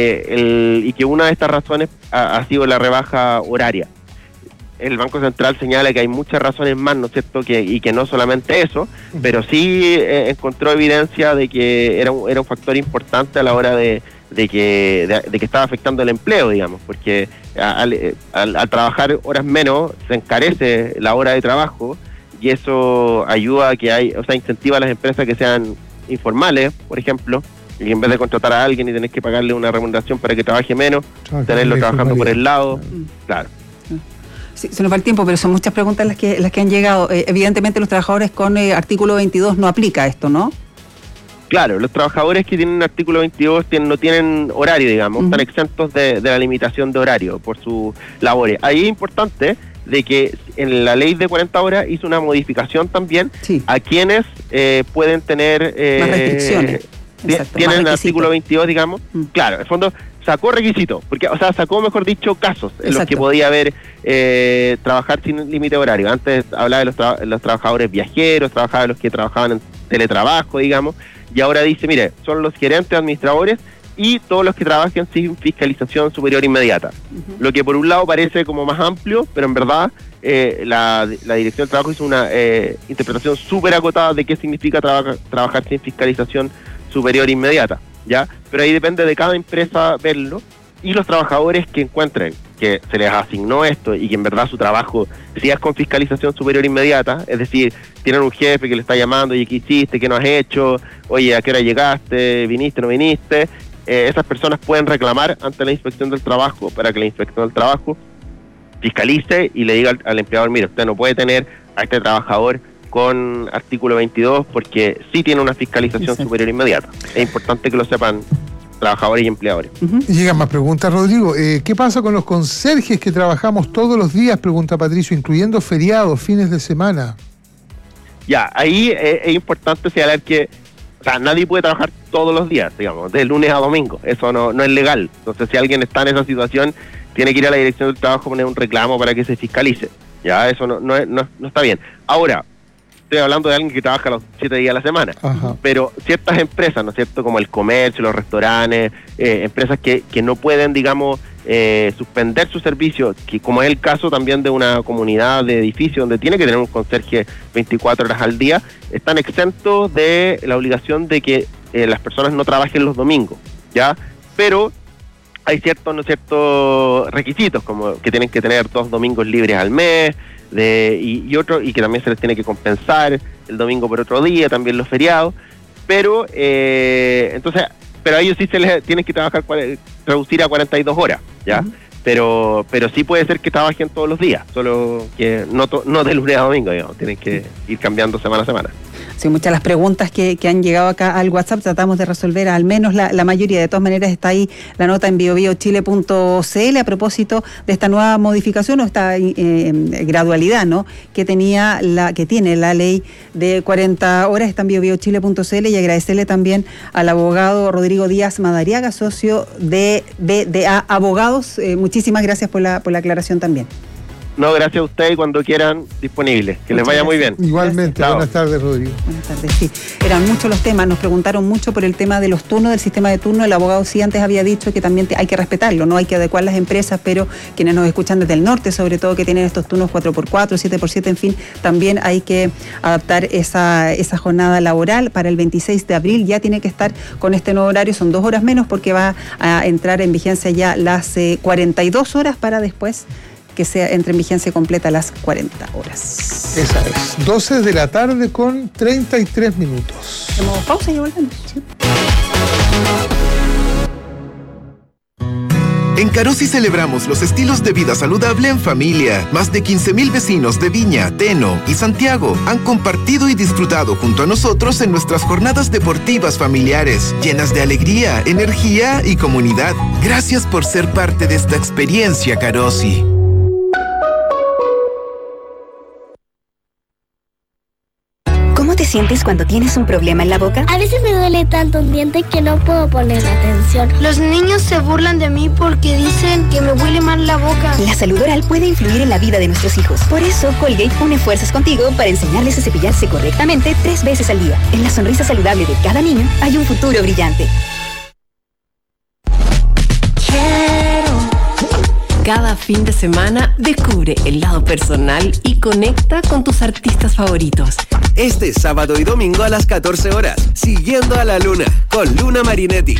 que una de estas razones ha sido la rebaja horaria. El Banco Central señala que hay muchas razones más, ¿no es cierto?, y que no solamente eso, pero sí encontró evidencia de que era un factor importante a la hora de que estaba afectando el empleo, digamos, porque al trabajar horas menos se encarece la hora de trabajo, y eso ayuda a que incentiva a las empresas que sean informales, por ejemplo, y en vez de contratar a alguien y tener que pagarle una remuneración para que trabaje menos, tenerlo trabajando por el lado, claro. Sí, se nos va el tiempo, pero son muchas preguntas las que han llegado. Evidentemente los trabajadores con artículo 22 no aplica esto, ¿no? Claro, los trabajadores que tienen artículo 22 no tienen horario, digamos, están exentos de la limitación de horario por sus labores. Ahí es importante de que en la ley de 40 horas hizo una modificación también a quienes pueden tener más restricciones. Tienen el artículo 22, digamos. Claro, en el fondo sacó requisitos, sacó, mejor dicho, casos en los que podía haber trabajar sin límite horario. Antes hablaba de los trabajadores viajeros, trabajaba de los que trabajaban en teletrabajo, digamos, y ahora dice, mire, son los gerentes, administradores y todos los que trabajen sin fiscalización superior inmediata. Lo que por un lado parece como más amplio, pero en verdad la Dirección del Trabajo hizo una interpretación súper acotada de qué significa trabajar sin fiscalización superior inmediata, ¿ya? Pero ahí depende de cada empresa verlo, y los trabajadores que encuentren que se les asignó esto y que en verdad su trabajo sí es con fiscalización superior inmediata, es decir, tienen un jefe que le está llamando, oye, ¿qué hiciste? ¿Qué no has hecho? Oye, ¿a qué hora llegaste? ¿Viniste? ¿No viniste? Esas personas pueden reclamar ante la Inspección del Trabajo para que la Inspección del Trabajo fiscalice y le diga al empleador, mire, usted no puede tener a este trabajador con artículo 22 porque sí tiene una fiscalización superior inmediata. Es importante que lo sepan trabajadores y empleadores. Llegan más preguntas, Rodrigo. ¿Qué pasa con los conserjes que trabajamos todos los días? Pregunta Patricio, incluyendo feriados, fines de semana. Ya, ahí es importante señalar que nadie puede trabajar todos los días, digamos, de lunes a domingo. Eso no es legal. Entonces, si alguien está en esa situación, tiene que ir a la Dirección del Trabajo a poner un reclamo para que se fiscalice. Ya, eso no está bien. Ahora, estoy hablando de alguien que trabaja los 7 días a la semana. Ajá. Pero ciertas empresas, ¿no es cierto?, como el comercio, los restaurantes, empresas que no pueden, digamos, suspender su servicio, que como es el caso también de una comunidad de edificios donde tiene que tener un conserje 24 horas al día, están exentos de la obligación de que las personas no trabajen los domingos, ¿ya? Pero hay ciertos requisitos, como que tienen que tener 2 domingos libres al mes, y que también se les tiene que compensar el domingo por otro día, también los feriados, pero pero a ellos sí se les tienen que traducir a 42 horas, ¿ya? Pero sí puede ser que trabajen todos los días, solo que no de lunes a domingo, digamos, tienen que ir cambiando semana a semana. Sí, muchas las preguntas que han llegado acá al WhatsApp tratamos de resolver al menos la mayoría. De todas maneras está ahí la nota en biobiochile.cl a propósito de esta nueva modificación o esta gradualidad, ¿no?, que tiene la ley de 40 horas. Está en biobiochile.cl, y agradecerle también al abogado Rodrigo Díaz Madariaga, socio de BDA Abogados. Muchísimas gracias por la aclaración también. No, gracias a ustedes, y cuando quieran, disponibles. Que les vaya muy bien. Igualmente, gracias. Buenas tardes, Rodrigo. Buenas tardes, sí. Eran muchos los temas, nos preguntaron mucho por el tema de los turnos, del sistema de turno. El abogado sí antes había dicho que también hay que respetarlo, no hay que adecuar las empresas, pero quienes nos escuchan desde el norte, sobre todo, que tienen estos turnos 4x4, 7x7, en fin, también hay que adaptar esa jornada laboral. Para el 26 de abril ya tiene que estar con este nuevo horario, son 2 horas menos porque va a entrar en vigencia ya las 42 horas para después que entre en vigencia completa las 40 horas. Esa es. 12 de la tarde con 33 minutos. Hacemos pausa y volvemos. ¿Sí? En Carosi celebramos los estilos de vida saludable en familia. Más de 15,000 vecinos de Viña, Teno y Santiago han compartido y disfrutado junto a nosotros en nuestras jornadas deportivas familiares, llenas de alegría, energía y comunidad. Gracias por ser parte de esta experiencia, Carosi. sientes cuando tienes un problema en la boca? A veces me duele tanto un diente que no puedo poner atención. Los niños se burlan de mí porque dicen que me huele mal la boca. La salud oral puede influir en la vida de nuestros hijos. Por eso, Colgate une fuerzas contigo para enseñarles a cepillarse correctamente 3 veces al día. En la sonrisa saludable de cada niño hay un futuro brillante. Cada fin de semana descubre el lado personal y conecta con tus artistas favoritos. Este sábado y domingo a las 14 horas, Siguiendo a la Luna, con Luna Marinetti.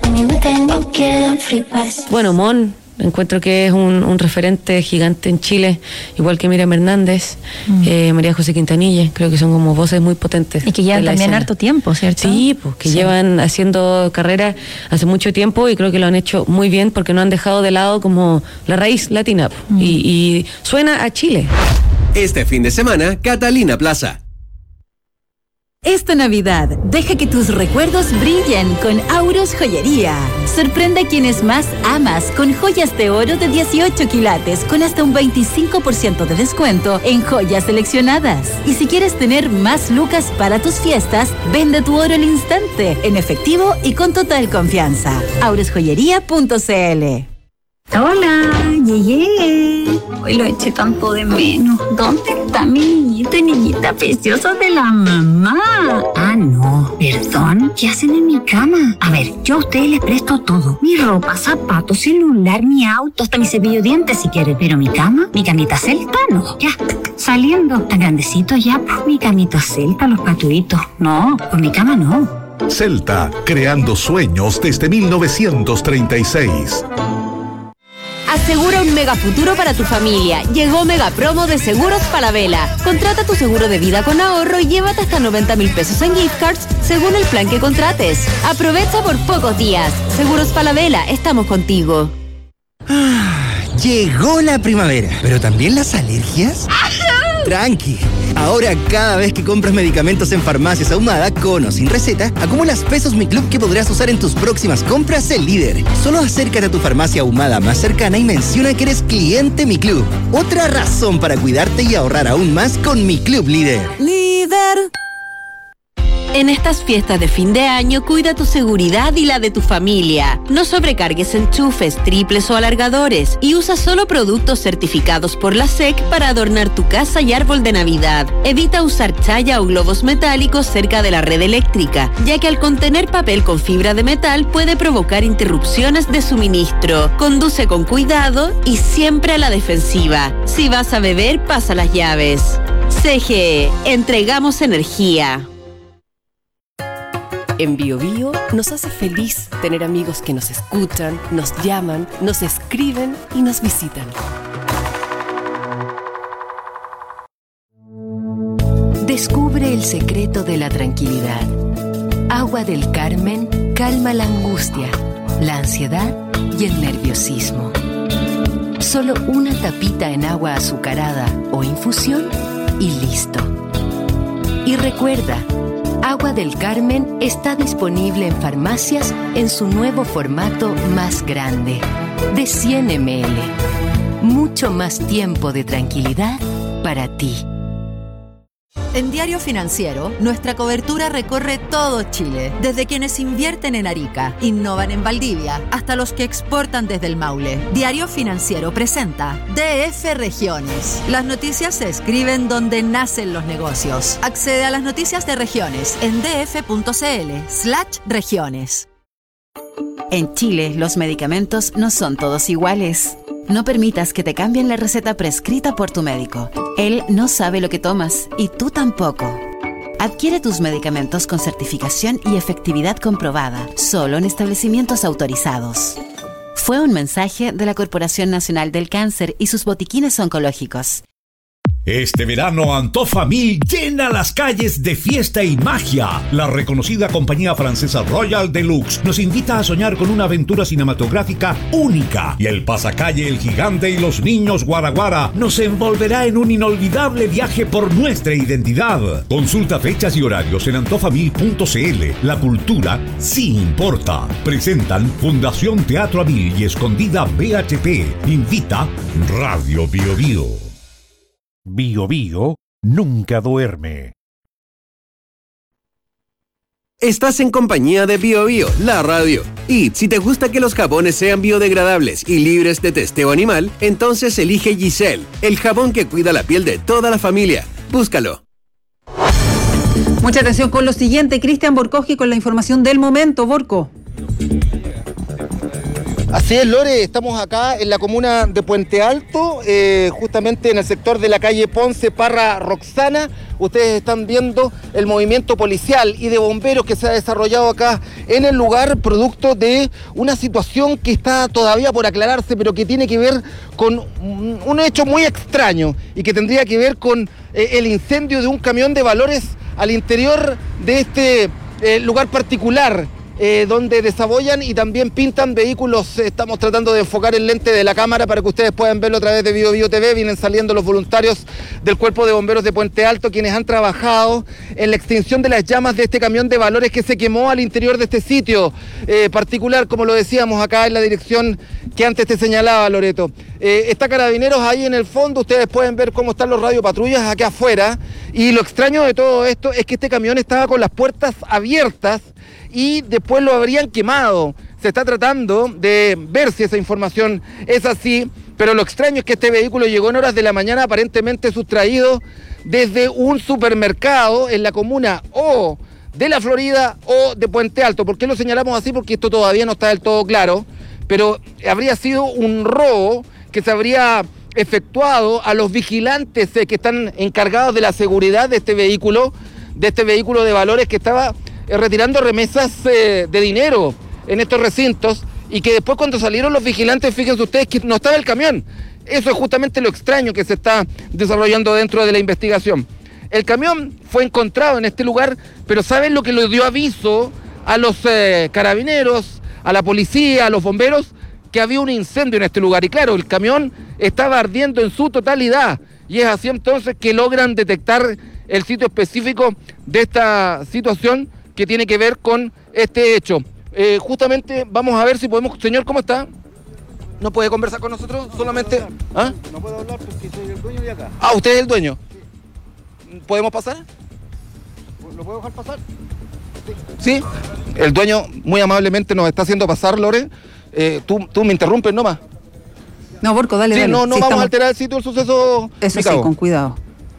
Bueno, Mon, encuentro que es un referente gigante en Chile, igual que Miriam Hernández, María José Quintanilla. Creo que son como voces muy potentes. Y que llevan también harto tiempo, ¿cierto? Sí, pues que llevan haciendo carrera hace mucho tiempo y creo que lo han hecho muy bien porque no han dejado de lado como la raíz latina. Y suena a Chile. Este fin de semana, Catalina Plaza. Esta Navidad, deja que tus recuerdos brillen con Auros Joyería. Sorprende a quienes más amas con joyas de oro de 18 quilates con hasta un 25% de descuento en joyas seleccionadas. Y si quieres tener más lucas para tus fiestas, vende tu oro al instante, en efectivo y con total confianza. aurosjoyería.cl. Hola, llegué. Hoy lo eché tanto de menos. ¿Dónde está mi niñito y niñita preciosa de la mamá? Ah, no, perdón. ¿Qué hacen en mi cama? A ver, yo a ustedes les presto todo. Mi ropa, zapatos, celular, mi auto, hasta mi cepillo de dientes si quieren. Pero mi cama, mi camita celta, no. Ya, saliendo. Tan grandecito ya, pues mi camita celta, los patuitos. No, pues mi cama no. Celta, creando sueños desde 1936. Asegura un mega futuro para tu familia. Llegó Mega Promo de Seguros Falabella. Contrata tu seguro de vida con ahorro y llévate hasta 90,000 pesos en gift cards según el plan que contrates. Aprovecha por pocos días. Seguros Falabella, estamos contigo. Llegó la primavera, pero también las alergias. Tranqui. Ahora, cada vez que compras medicamentos en Farmacias Ahumada, con o sin receta, acumulas pesos Mi Club que podrás usar en tus próximas compras en Líder. Solo acércate a tu farmacia ahumada más cercana y menciona que eres cliente Mi Club. Otra razón para cuidarte y ahorrar aún más con Mi Club Líder. Líder. En estas fiestas de fin de año, cuida tu seguridad y la de tu familia. No sobrecargues enchufes, triples o alargadores y usa solo productos certificados por la SEC para adornar tu casa y árbol de Navidad. Evita usar chaya o globos metálicos cerca de la red eléctrica, ya que al contener papel con fibra de metal puede provocar interrupciones de suministro. Conduce con cuidado y siempre a la defensiva. Si vas a beber, pasa las llaves. CGE, entregamos energía. En BioBio nos hace feliz tener amigos que nos escuchan, nos llaman, nos escriben y nos visitan. Descubre el secreto de la tranquilidad. Agua del Carmen calma la angustia, la ansiedad y el nerviosismo. Solo una tapita en agua azucarada o infusión y listo. Y recuerda, Agua del Carmen está disponible en farmacias en su nuevo formato más grande, de 100 ml. Mucho más tiempo de tranquilidad para ti. En Diario Financiero, nuestra cobertura recorre todo Chile, desde quienes invierten en Arica, innovan en Valdivia, hasta los que exportan desde el Maule. Diario Financiero presenta DF Regiones. Las noticias se escriben donde nacen los negocios. Accede a las noticias de regiones en df.cl/regiones. En Chile, los medicamentos no son todos iguales. No permitas que te cambien la receta prescrita por tu médico. Él no sabe lo que tomas y tú tampoco. Adquiere tus medicamentos con certificación y efectividad comprobada, solo en establecimientos autorizados. Fue un mensaje de la Corporación Nacional del Cáncer y sus botiquines oncológicos. Este verano Antofa 1000 llena las calles de fiesta y magia. La reconocida compañía francesa Royal Deluxe nos invita a soñar con una aventura cinematográfica única. Y el pasacalle El Gigante y los Niños Guaraguara nos envolverá en un inolvidable viaje por nuestra identidad. Consulta fechas y horarios en antofamil.cl. La cultura sí importa. Presentan Fundación Teatro Amil y Escondida BHP. Invita Radio BioBio. Bio Bio nunca duerme. Estás en compañía de BioBio, la radio. Y si te gusta que los jabones sean biodegradables y libres de testeo animal, entonces elige Giselle, el jabón que cuida la piel de toda la familia. Búscalo. Mucha atención con lo siguiente. Cristian Borkowski con la información del momento. Borco. Así es, Lore, estamos acá en la comuna de Puente Alto, justamente en el sector de la calle Ponce, Parra Roxana. Ustedes están viendo el movimiento policial y de bomberos que se ha desarrollado acá en el lugar, producto de una situación que está todavía por aclararse, pero que tiene que ver con un hecho muy extraño y que tendría que ver con el incendio de un camión de valores al interior de este lugar particular. Donde desabollan y también pintan vehículos. Estamos tratando de enfocar el lente de la cámara para que ustedes puedan verlo a través de BioBio TV. Vienen saliendo los voluntarios del Cuerpo de Bomberos de Puente Alto, quienes han trabajado en la extinción de las llamas de este camión de valores que se quemó al interior de este sitio particular, como lo decíamos acá en la dirección que antes te señalaba, Loreto. Está Carabineros ahí en el fondo, ustedes pueden ver cómo están los radiopatrullas acá afuera, y lo extraño de todo esto es que este camión estaba con las puertas abiertas y después lo habrían quemado. Se está tratando de ver si esa información es así, pero lo extraño es que este vehículo llegó en horas de la mañana aparentemente sustraído desde un supermercado en la comuna o de la Florida o de Puente Alto. ¿Por qué lo señalamos así? Porque esto todavía no está del todo claro, pero habría sido un robo que se habría efectuado a los vigilantes que están encargados de la seguridad de este vehículo de valores que estaba retirando remesas de dinero en estos recintos, y que después cuando salieron los vigilantes, fíjense ustedes que no estaba el camión. Eso es justamente lo extraño que se está desarrollando dentro de la investigación. El camión fue encontrado en este lugar, pero ¿saben lo que le dio aviso a los carabineros, a la policía, a los bomberos? Que había un incendio en este lugar. Y claro, el camión estaba ardiendo en su totalidad, y es así entonces que logran detectar el sitio específico de esta situación que tiene que ver con este hecho. Justamente vamos a ver si podemos... Señor, ¿cómo está? ¿No puede conversar con nosotros? Solamente... ¿Ah? No puedo hablar porque soy el dueño de acá. Ah, ¿usted es el dueño? ¿Podemos pasar? ¿Lo puedo dejar pasar? Sí. El dueño muy amablemente nos está haciendo pasar, Lore. Tú me interrumpes nomás. No, Borco, dale, sí, dale. No sí, vamos estamos... a alterar el sitio del suceso. Eso sí, con cuidado.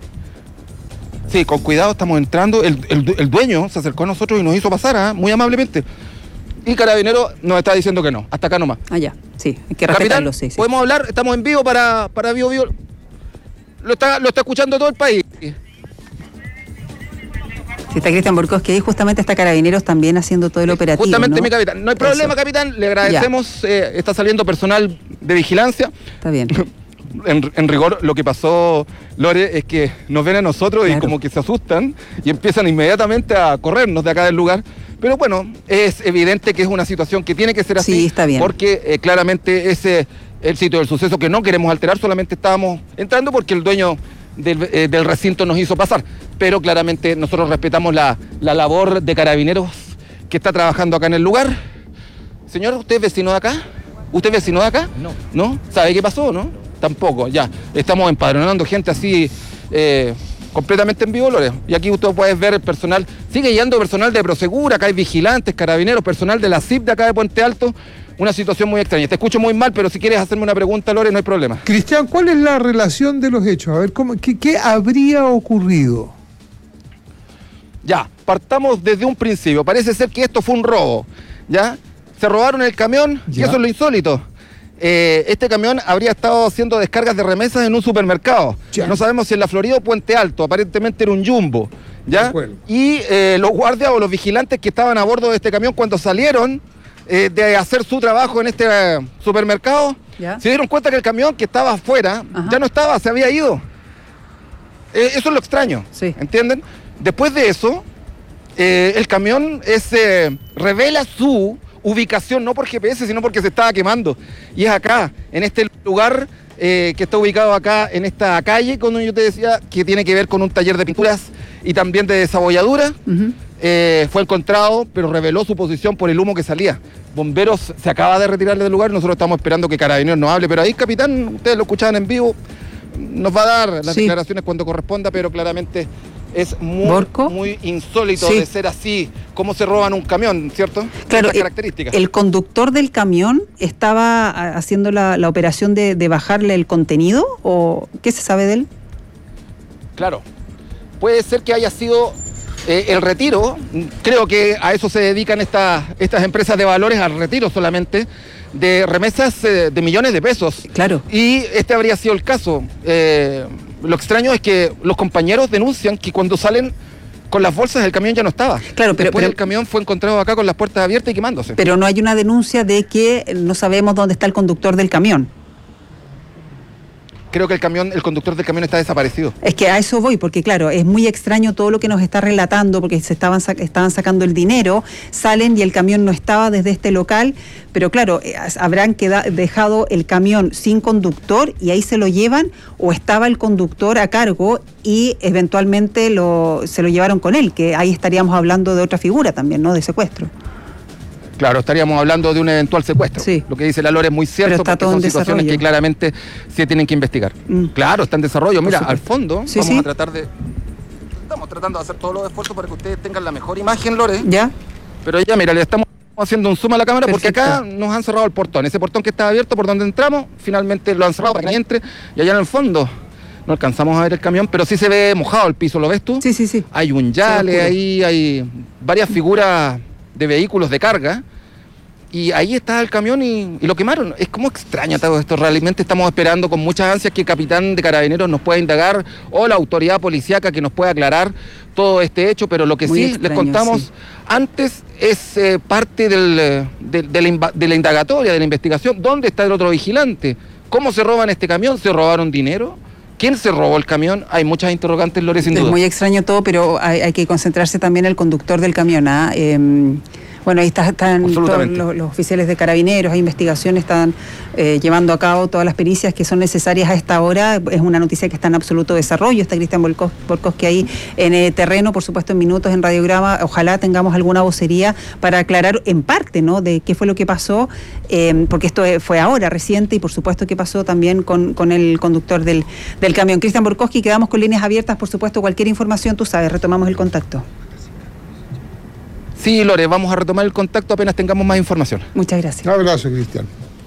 Sí, con cuidado, estamos entrando. El dueño se acercó a nosotros y nos hizo pasar, muy amablemente. Y Carabinero nos está diciendo que no, hasta acá nomás. Ah, ya, sí, hay que respetarlo, sí. ¿Podemos hablar? Estamos en vivo para BioBio. Lo está escuchando todo el país. Sí, está Cristian Borkowski ahí, justamente está Carabineros también haciendo todo el operativo. Justamente, ¿no? Mi capitán. No hay problema, capitán, le agradecemos. Está saliendo personal de vigilancia. Está bien. En rigor, lo que pasó, Lore, es que nos ven a nosotros y como que se asustan y empiezan inmediatamente a corrernos de acá del lugar. Pero bueno, es evidente que es una situación que tiene que ser así. Sí, está bien. Porque claramente es el sitio del suceso que no queremos alterar, solamente estábamos entrando porque el dueño del recinto nos hizo pasar. Pero claramente nosotros respetamos la labor de Carabineros que está trabajando acá en el lugar. Señor, ¿usted es vecino de acá? ¿Usted es vecino de acá? No. ¿No? ¿Sabe qué pasó, no? Tampoco, ya. Estamos empadronando gente así completamente en vivo, Lore. Y aquí usted puede ver el personal. Sigue llegando personal de Prosegur, acá hay vigilantes, carabineros, personal de la CIP de acá de Puente Alto. Una situación muy extraña. Te escucho muy mal, pero si quieres hacerme una pregunta, Lore, no hay problema. Cristian, ¿cuál es la relación de los hechos? A ver, ¿qué habría ocurrido? Ya, partamos desde un principio. Parece ser que esto fue un robo, ¿ya? Se robaron el camión, y eso es lo insólito. Este camión habría estado haciendo descargas de remesas en un supermercado. Ya. No sabemos si en la Florida o Puente Alto, aparentemente era un jumbo, ¿ya? Y los guardias o los vigilantes que estaban a bordo de este camión cuando salieron de hacer su trabajo en este supermercado, se dieron cuenta que el camión que estaba afuera ya no estaba, se había ido. Eso es lo extraño, ¿entienden? Después de eso, el camión revela su ubicación, no por GPS, sino porque se estaba quemando. Y es acá, en este lugar que está ubicado acá, en esta calle, como yo te decía, que tiene que ver con un taller de pinturas y también de desabolladura. Fue encontrado, pero reveló su posición por el humo que salía. Bomberos se acaba de retirar del lugar, nosotros estamos esperando que Carabineros nos hable, pero ahí, capitán, ustedes lo escuchaban en vivo, nos va a dar las declaraciones cuando corresponda, pero claramente Es muy insólito de ser así. ¿Cómo se roban un camión, cierto? Claro, estas características. El conductor del camión estaba haciendo la operación de bajarle el contenido, ¿o qué se sabe de él? Claro. Puede ser que haya sido el retiro. Creo que a eso se dedican estas empresas de valores, al retiro solamente, de remesas de millones de pesos. Claro. Y este habría sido el caso. Lo extraño es que los compañeros denuncian que cuando salen con las bolsas el camión ya no estaba. Claro, pero el camión fue encontrado acá con las puertas abiertas y quemándose. Pero no hay una denuncia de que no sabemos dónde está el conductor del camión. Creo que el conductor del camión está desaparecido. Es que a eso voy, porque claro, es muy extraño todo lo que nos está relatando, porque estaban sacando el dinero, salen y el camión no estaba desde este local, pero claro, habrán dejado el camión sin conductor y ahí se lo llevan, o estaba el conductor a cargo y eventualmente se lo llevaron con él, que ahí estaríamos hablando de otra figura también, ¿no? De secuestro. Claro, estaríamos hablando de un eventual secuestro. Sí. Lo que dice la Lore es muy cierto, porque son situaciones que claramente se tienen que investigar. Claro, está en desarrollo. Mira, al fondo estamos tratando de hacer todos los esfuerzos para que ustedes tengan la mejor imagen, Lore. Ya. Pero ya, mira, le estamos haciendo un zoom a la cámara. Perfecto. Porque acá nos han cerrado el portón. Ese portón que estaba abierto por donde entramos, finalmente lo han cerrado para que entre. Y allá en el fondo no alcanzamos a ver el camión, pero sí se ve mojado el piso, ¿lo ves tú? Sí, sí, sí. Hay un yale ahí, hay varias figuras de vehículos de carga, y ahí está el camión y lo quemaron. Es como extraño todo esto. Realmente estamos esperando con muchas ansias que el capitán de Carabineros nos pueda indagar, o la autoridad policíaca que nos pueda aclarar todo este hecho, pero lo que muy sí extraño, les contamos antes es parte de la indagatoria, de la investigación. ¿Dónde está el otro vigilante? ¿Cómo se roban este camión? ¿Se robaron dinero? ¿Quién se robó el camión? Hay muchas interrogantes, Lore, sin duda. Es muy extraño todo, pero hay que concentrarse también en el conductor del camión. Bueno, ahí están todos los oficiales de Carabineros, hay investigaciones, están llevando a cabo todas las pericias que son necesarias a esta hora. Es una noticia que está en absoluto desarrollo. Está Cristian Borkowski ahí en terreno, por supuesto en minutos, en Radiograma. Ojalá tengamos alguna vocería para aclarar en parte, ¿no?, de qué fue lo que pasó, porque esto fue ahora, reciente, y por supuesto qué pasó también con el conductor del camión. Cristian Borkowski, quedamos con líneas abiertas, por supuesto, cualquier información, tú sabes, retomamos el contacto. Sí, Lore, vamos a retomar el contacto apenas tengamos más información. Muchas gracias. Un abrazo, Cristian.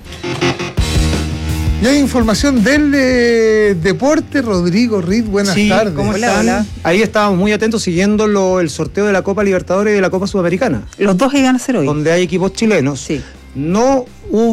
Y hay información del deporte. Rodrigo Riz, buenas tardes. ¿Cómo están? Hola. Ahí estábamos muy atentos siguiendo el sorteo de la Copa Libertadores y de la Copa Sudamericana. Los dos iban a ser hoy. Donde hay equipos chilenos. Sí. No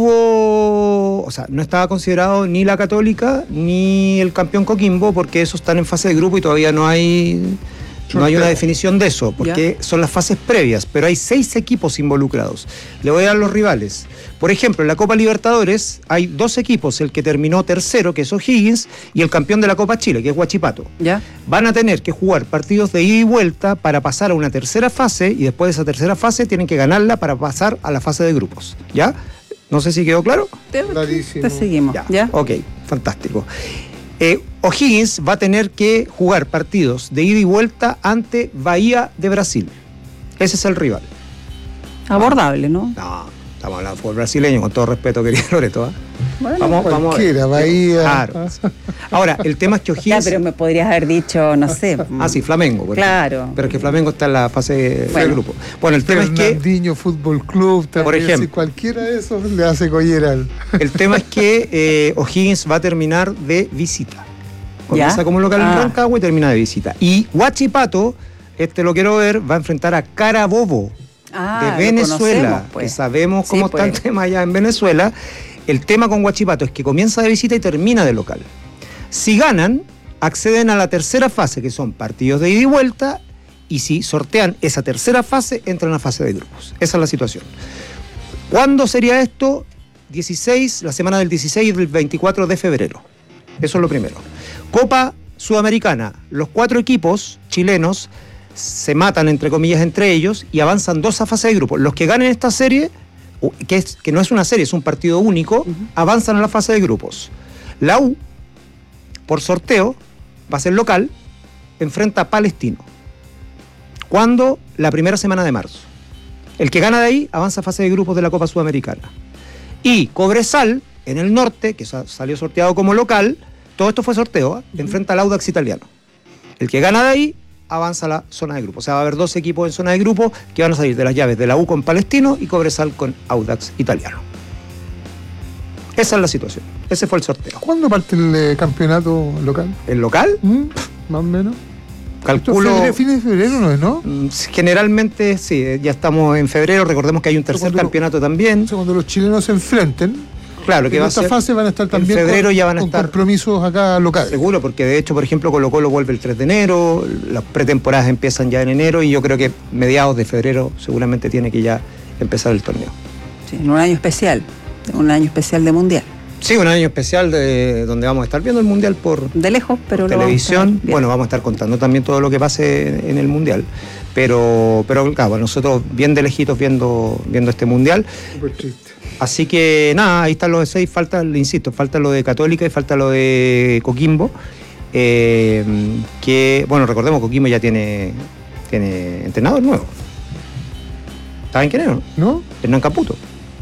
estaba considerado ni la Católica ni el campeón Coquimbo, porque esos están en fase de grupo y todavía no hay una definición de eso, porque son las fases previas, pero hay 6 equipos involucrados. Le voy a dar los rivales. Por ejemplo, en la Copa Libertadores hay 2 equipos, el que terminó tercero, que es O'Higgins, y el campeón de la Copa Chile, que es Huachipato. ¿Ya? Van a tener que jugar partidos de ida y vuelta para pasar a una tercera fase, y después de esa tercera fase tienen que ganarla para pasar a la fase de grupos. ¿Ya? No sé si quedó claro. Clarísimo. Te seguimos. ¿Ya? Ok, fantástico. O'Higgins va a tener que jugar partidos de ida y vuelta ante Bahía de Brasil. Ese es el rival. Abordable, ¿no? No, estamos hablando de fútbol brasileño, con todo respeto, querida Loreto. Bueno, cualquiera, Bahía. Claro. Ahora, el tema es que O'Higgins... pero me podrías haber dicho, no sé. Sí, Flamengo. Claro. Pero es que Flamengo está en la fase del grupo. Bueno, el tema es que... Fernandinho Fútbol Club, también, por ejemplo, si cualquiera de esos le hace collera. El tema es que O'Higgins va a terminar de visita. Comienza como local en Rancagua y termina de visita. Y Huachipato, lo quiero ver, va a enfrentar a Carabobo de Venezuela, pues. Que sabemos cómo está el tema allá en Venezuela. El tema con Huachipato es que comienza de visita y termina de local. Si ganan, acceden a la tercera fase, que son partidos de ida y vuelta, y si sortean esa tercera fase, entran a la fase de grupos. Esa es la situación. ¿Cuándo sería esto? La semana del 16 y del 24 de febrero. Eso es lo primero. Copa Sudamericana. Los 4 equipos chilenos se matan, entre comillas, entre ellos y avanzan 2 a fase de grupo. Los que ganen esta serie, que no es una serie, es un partido único, avanzan a la fase de grupos. La U, por sorteo, va a ser local, enfrenta a Palestino. ¿Cuándo? La primera semana de marzo. El que gana de ahí avanza a fase de grupos de la Copa Sudamericana. Y Cobresal, en el norte, que salió sorteado como local, todo esto fue sorteo, enfrenta al Audax Italiano. El que gana de ahí avanza a la zona de grupo. O sea, va a haber 2 equipos en zona de grupo que van a salir de las llaves de la U con Palestino y Cobresal con Audax Italiano. Esa es la situación. Ese fue el sorteo. ¿Cuándo parte el campeonato local? ¿El local? Más o menos. Calculo. Fines de febrero, ¿no? Generalmente sí, ya estamos en febrero. Recordemos que hay un tercer campeonato también. Cuando los chilenos se enfrenten. Claro, que en va esta a ser, fase van a estar también en febrero ya van a estar compromisos acá locales. Seguro, porque de hecho, por ejemplo, Colo-Colo vuelve el 3 de enero, las pretemporadas empiezan ya en enero y yo creo que mediados de febrero seguramente tiene que ya empezar el torneo. Sí, en un año especial de Mundial. Sí, un año especial donde vamos a estar viendo el Mundial de lejos, pero televisión. Bueno, vamos a estar contando también todo lo que pase en el Mundial. Pero claro, nosotros bien de lejitos viendo este Mundial. Súper triste. Así que nada, ahí están los de 6, falta lo de Católica y falta lo de Coquimbo. Que, bueno, recordemos, Coquimbo ya tiene entrenador nuevo. ¿Saben quién es? ¿No? Hernán Caputo.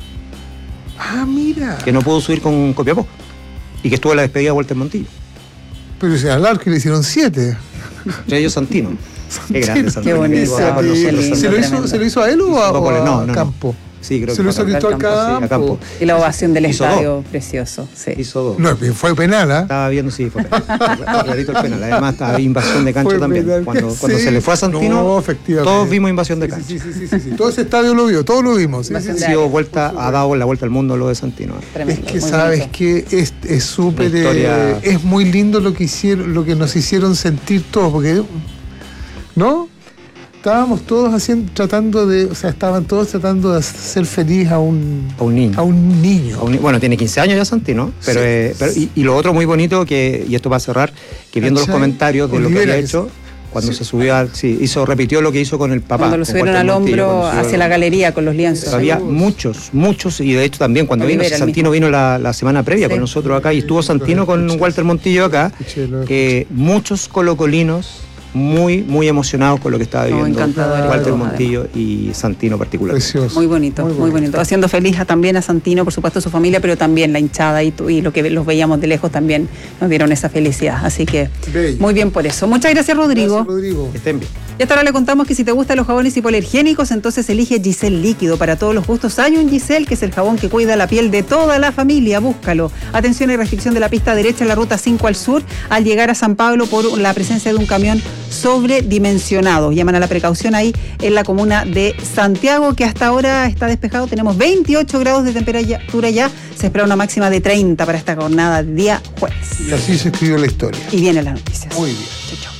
Ah, mira. Que no pudo subir con Copiapó. Y que estuvo en la despedida de Walter Montillo. Pero ese al arco le hicieron 7. Ellos Santino. Qué grande Santino. Qué bonito. ¿Se lo hizo a él o a Campo? Sí, creo se lo hizo a Cristóbal Campo. Y la ovación del estadio, precioso. Sí. Hizo 2. No, fue penal, ¿ah? Estaba viendo, sí, fue penal. Clarito el penal. Además, estaba invasión de cancha también. Cuando se le fue a Santino, todos vimos invasión de cancha. Sí. Todo ese estadio lo vio, todos lo vimos. Ha dado la vuelta al mundo lo de Santino. Tremendo, es que sabes que es súper. Es muy lindo lo que nos hicieron sentir todos, porque. ¿No? Estaban todos tratando de hacer feliz a un niño. Bueno, tiene 15 años ya Santino, pero, y lo otro muy bonito, y esto va a cerrar, que viendo los comentarios de lo que había hecho, cuando se subió repitió lo que hizo con el papá. Cuando lo subieron al hombro hacia la galería con los lienzos. Había muchos, y de hecho también cuando Santino vino la semana previa con nosotros acá, y estuvo Santino con Walter Montillo acá, muchos colocolinos muy, muy emocionados con lo que estaba viviendo Walter Montillo y Santino particularmente. Precioso. Muy bonito. Haciendo feliz también a Santino, por supuesto, su familia, pero también la hinchada y lo que los veíamos de lejos también nos dieron esa felicidad. Así que muy bien por eso. Muchas gracias, Rodrigo. Gracias, Rodrigo. Estén bien. Y hasta ahora le contamos que si te gustan los jabones hipoalergénicos, entonces elige Giselle Líquido. Para todos los gustos hay un Giselle, que es el jabón que cuida la piel de toda la familia. Búscalo. Atención y restricción de la pista derecha en la ruta 5 al sur al llegar a San Pablo por la presencia de un camión sobredimensionado. Llaman a la precaución ahí en la comuna de Santiago, que hasta ahora está despejado. Tenemos 28 grados de temperatura ya. Se espera una máxima de 30 para esta jornada día jueves. Y así se escribió la historia. Y vienen las noticias. Muy bien. Chau.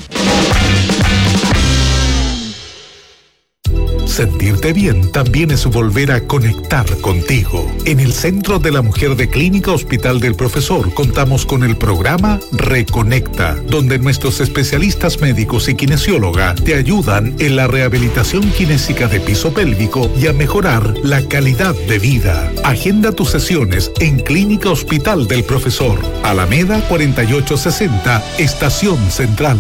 Sentirte bien también es volver a conectar contigo. En el Centro de la Mujer de Clínica Hospital del Profesor contamos con el programa Reconecta, donde nuestros especialistas médicos y kinesióloga te ayudan en la rehabilitación kinésica de piso pélvico y a mejorar la calidad de vida. Agenda tus sesiones en Clínica Hospital del Profesor, Alameda 4860, Estación Central.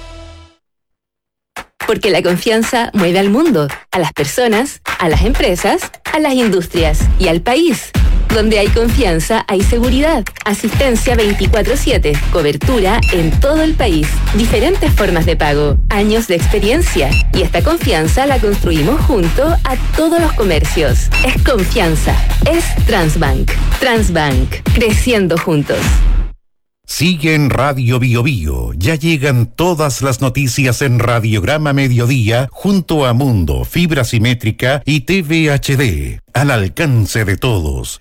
Porque la confianza mueve al mundo, a las personas, a las empresas, a las industrias y al país. Donde hay confianza, hay seguridad. Asistencia 24/7. Cobertura en todo el país. Diferentes formas de pago. Años de experiencia. Y esta confianza la construimos junto a todos los comercios. Es confianza. Es Transbank. Transbank. Creciendo juntos. Sigue en Radio Bio Bio. Ya llegan todas las noticias en Radiograma Mediodía junto a Mundo, Fibra Simétrica y TV HD. Al alcance de todos.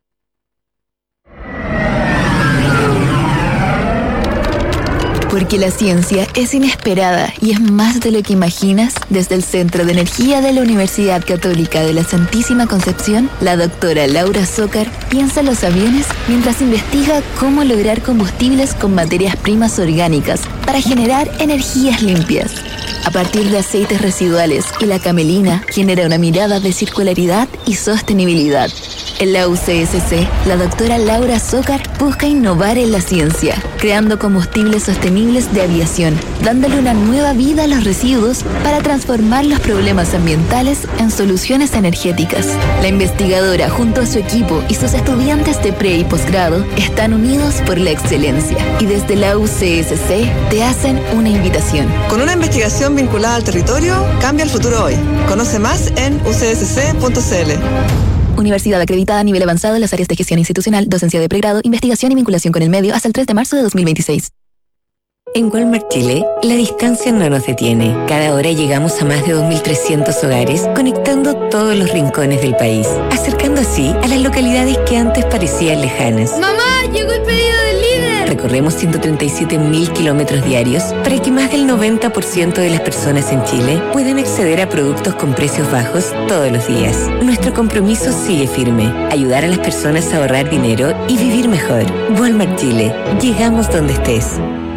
Porque la ciencia es inesperada y es más de lo que imaginas. Desde el Centro de Energía de la Universidad Católica de la Santísima Concepción, la doctora Laura Zócar piensa en los aviones mientras investiga cómo lograr combustibles con materias primas orgánicas para generar energías limpias. A partir de aceites residuales y la camelina genera una mirada de circularidad y sostenibilidad. En la UCSC, la doctora Laura Zócar busca innovar en la ciencia, creando combustibles sostenibles de aviación, dándole una nueva vida a los residuos para transformar los problemas ambientales en soluciones energéticas. La investigadora, junto a su equipo y sus estudiantes de pre y posgrado, están unidos por la excelencia y desde la UCSC te hacen una invitación. Con una investigación vinculada al territorio, cambia el futuro hoy. Conoce más en ucsc.cl. Universidad acreditada a nivel avanzado en las áreas de gestión institucional, docencia de pregrado, investigación y vinculación con el medio hasta el 3 de marzo de 2026. En Walmart Chile, la distancia no nos detiene. Cada hora llegamos a más de 2.300 hogares, conectando todos los rincones del país, acercando así a las localidades que antes parecían lejanas. ¡Mamá! ¡Llegó el pedido del líder! Recorremos 137.000 kilómetros diarios para que más del 90% de las personas en Chile puedan acceder a productos con precios bajos todos los días. Nuestro compromiso sigue firme: ayudar a las personas a ahorrar dinero y vivir mejor. Walmart Chile. Llegamos donde estés.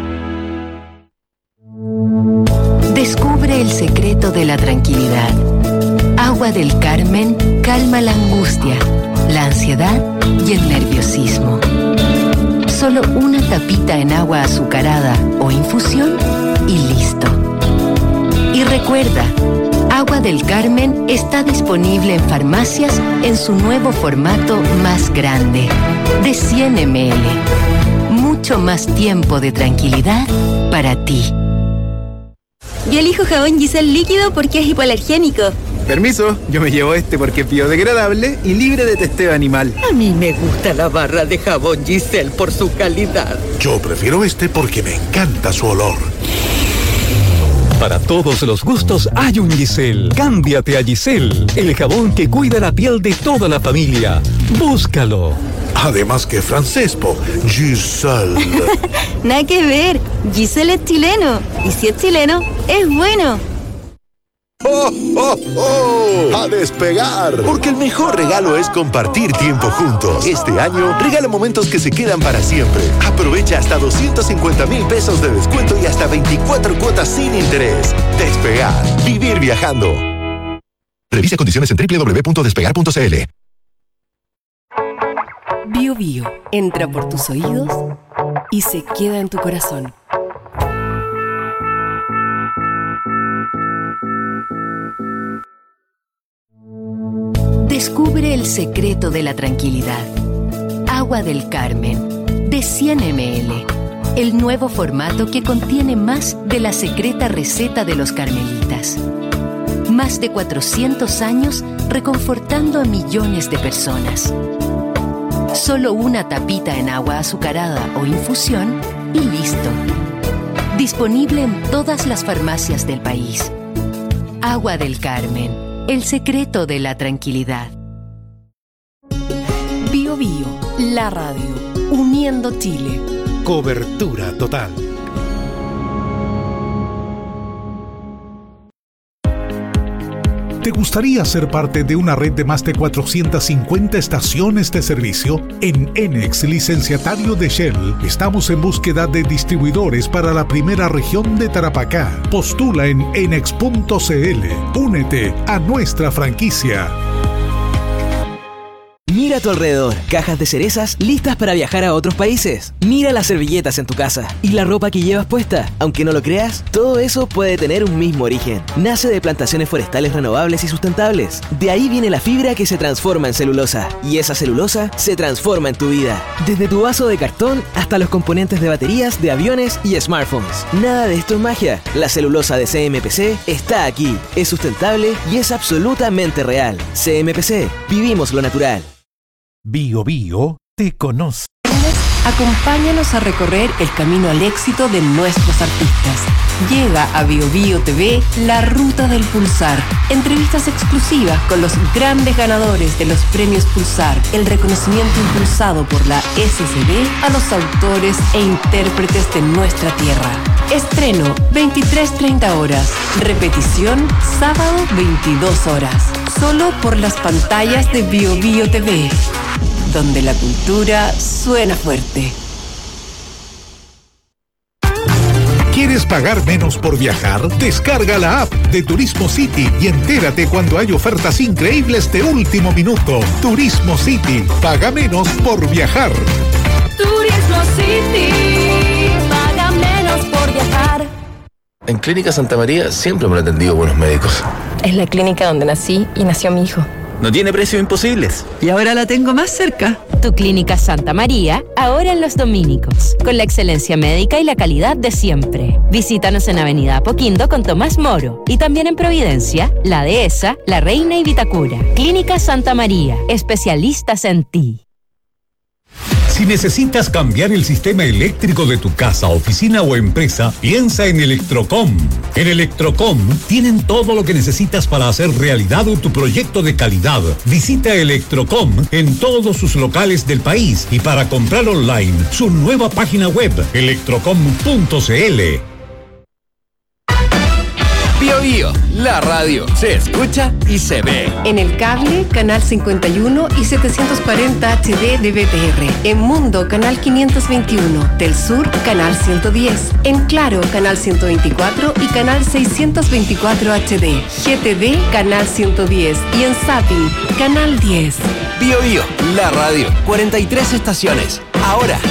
Descubre el secreto de la tranquilidad. Agua del Carmen calma la angustia, la ansiedad y el nerviosismo. Solo una tapita en agua azucarada o infusión y listo. Y recuerda, Agua del Carmen está disponible en farmacias en su nuevo formato más grande, de 100 ml. Mucho más tiempo de tranquilidad para ti. Yo elijo jabón Giselle líquido porque es hipoalergénico. Permiso, yo me llevo este porque es biodegradable y libre de testeo animal. A mí me gusta la barra de jabón Giselle por su calidad. Yo prefiero este porque me encanta su olor. Para todos los gustos hay un Giselle. Cámbiate a Giselle, el jabón que cuida la piel de toda la familia. Búscalo. Además que francespo, Giselle. Nada que ver, Giselle es chileno. Y si es chileno, es bueno. ¡Oh, oh, oh! ¡A despegar! Porque el mejor regalo es compartir tiempo juntos. Este año, regala momentos que se quedan para siempre. Aprovecha hasta 250,000 pesos de descuento y hasta 24 cuotas sin interés. Despegar. Vivir viajando. Revisa condiciones en www.despegar.cl. Bio Bio entra por tus oídos y se queda en tu corazón. Descubre el secreto de la tranquilidad. Agua del Carmen, de 100 ml. El nuevo formato que contiene más de la secreta receta de los carmelitas. Más de 400 años reconfortando a millones de personas. Solo una tapita en agua azucarada o infusión y listo. Disponible en todas las farmacias del país. Agua del Carmen, el secreto de la tranquilidad. Bio Bio, la radio, uniendo Chile. Cobertura total. ¿Te gustaría ser parte de una red de más de 450 estaciones de servicio? En Enex, licenciatario de Shell, estamos en búsqueda de distribuidores para la primera región de Tarapacá. Postula en enex.cl. Únete a nuestra franquicia. Mira a tu alrededor, cajas de cerezas listas para viajar a otros países. Mira las servilletas en tu casa y la ropa que llevas puesta. Aunque no lo creas, todo eso puede tener un mismo origen. Nace de plantaciones forestales renovables y sustentables. De ahí viene la fibra que se transforma en celulosa. Y esa celulosa se transforma en tu vida. Desde tu vaso de cartón hasta los componentes de baterías de aviones y smartphones. Nada de esto es magia. La celulosa de CMPC está aquí. Es sustentable y es absolutamente real. CMPC, vivimos lo natural. Bio Bio te conoce. Acompáñanos a recorrer el camino al éxito de nuestros artistas. Llega a Bio Bio TV La Ruta del Pulsar. Entrevistas exclusivas con los grandes ganadores de los premios Pulsar. El reconocimiento impulsado por la SCD a los autores e intérpretes de nuestra tierra. Estreno 23:30 horas. Repetición sábado 22 horas. Solo por las pantallas de Bio Bio TV, donde la cultura suena fuerte. ¿Quieres pagar menos por viajar? Descarga la app de Turismo City y entérate cuando hay ofertas increíbles de último minuto. Turismo City. Paga menos por viajar. Turismo City. Paga menos por viajar. En Clínica Santa María siempre me han atendido buenos médicos. Es la clínica donde nací y nació mi hijo. No tiene precios imposibles. Y ahora la tengo más cerca. Tu Clínica Santa María, ahora en Los Dominicos, con la excelencia médica y la calidad de siempre. Visítanos en Avenida Apoquindo con Tomás Moro y también en Providencia, La Dehesa, La Reina y Vitacura. Clínica Santa María, especialistas en ti. Si necesitas cambiar el sistema eléctrico de tu casa, oficina o empresa, piensa en Electrocom. En Electrocom tienen todo lo que necesitas para hacer realidad tu proyecto de calidad. Visita Electrocom en todos sus locales del país y para comprar online, su nueva página web, electrocom.cl. Bio Bio, la radio se escucha y se ve. En el cable, canal 51 y 740 HD de BTR. En Mundo, canal 521. Del Sur, canal 110. En Claro, canal 124 y canal 624 HD. GTV, canal 110. Y en Zapping, canal 10. Bio Bio, la radio, 43 estaciones. Ahora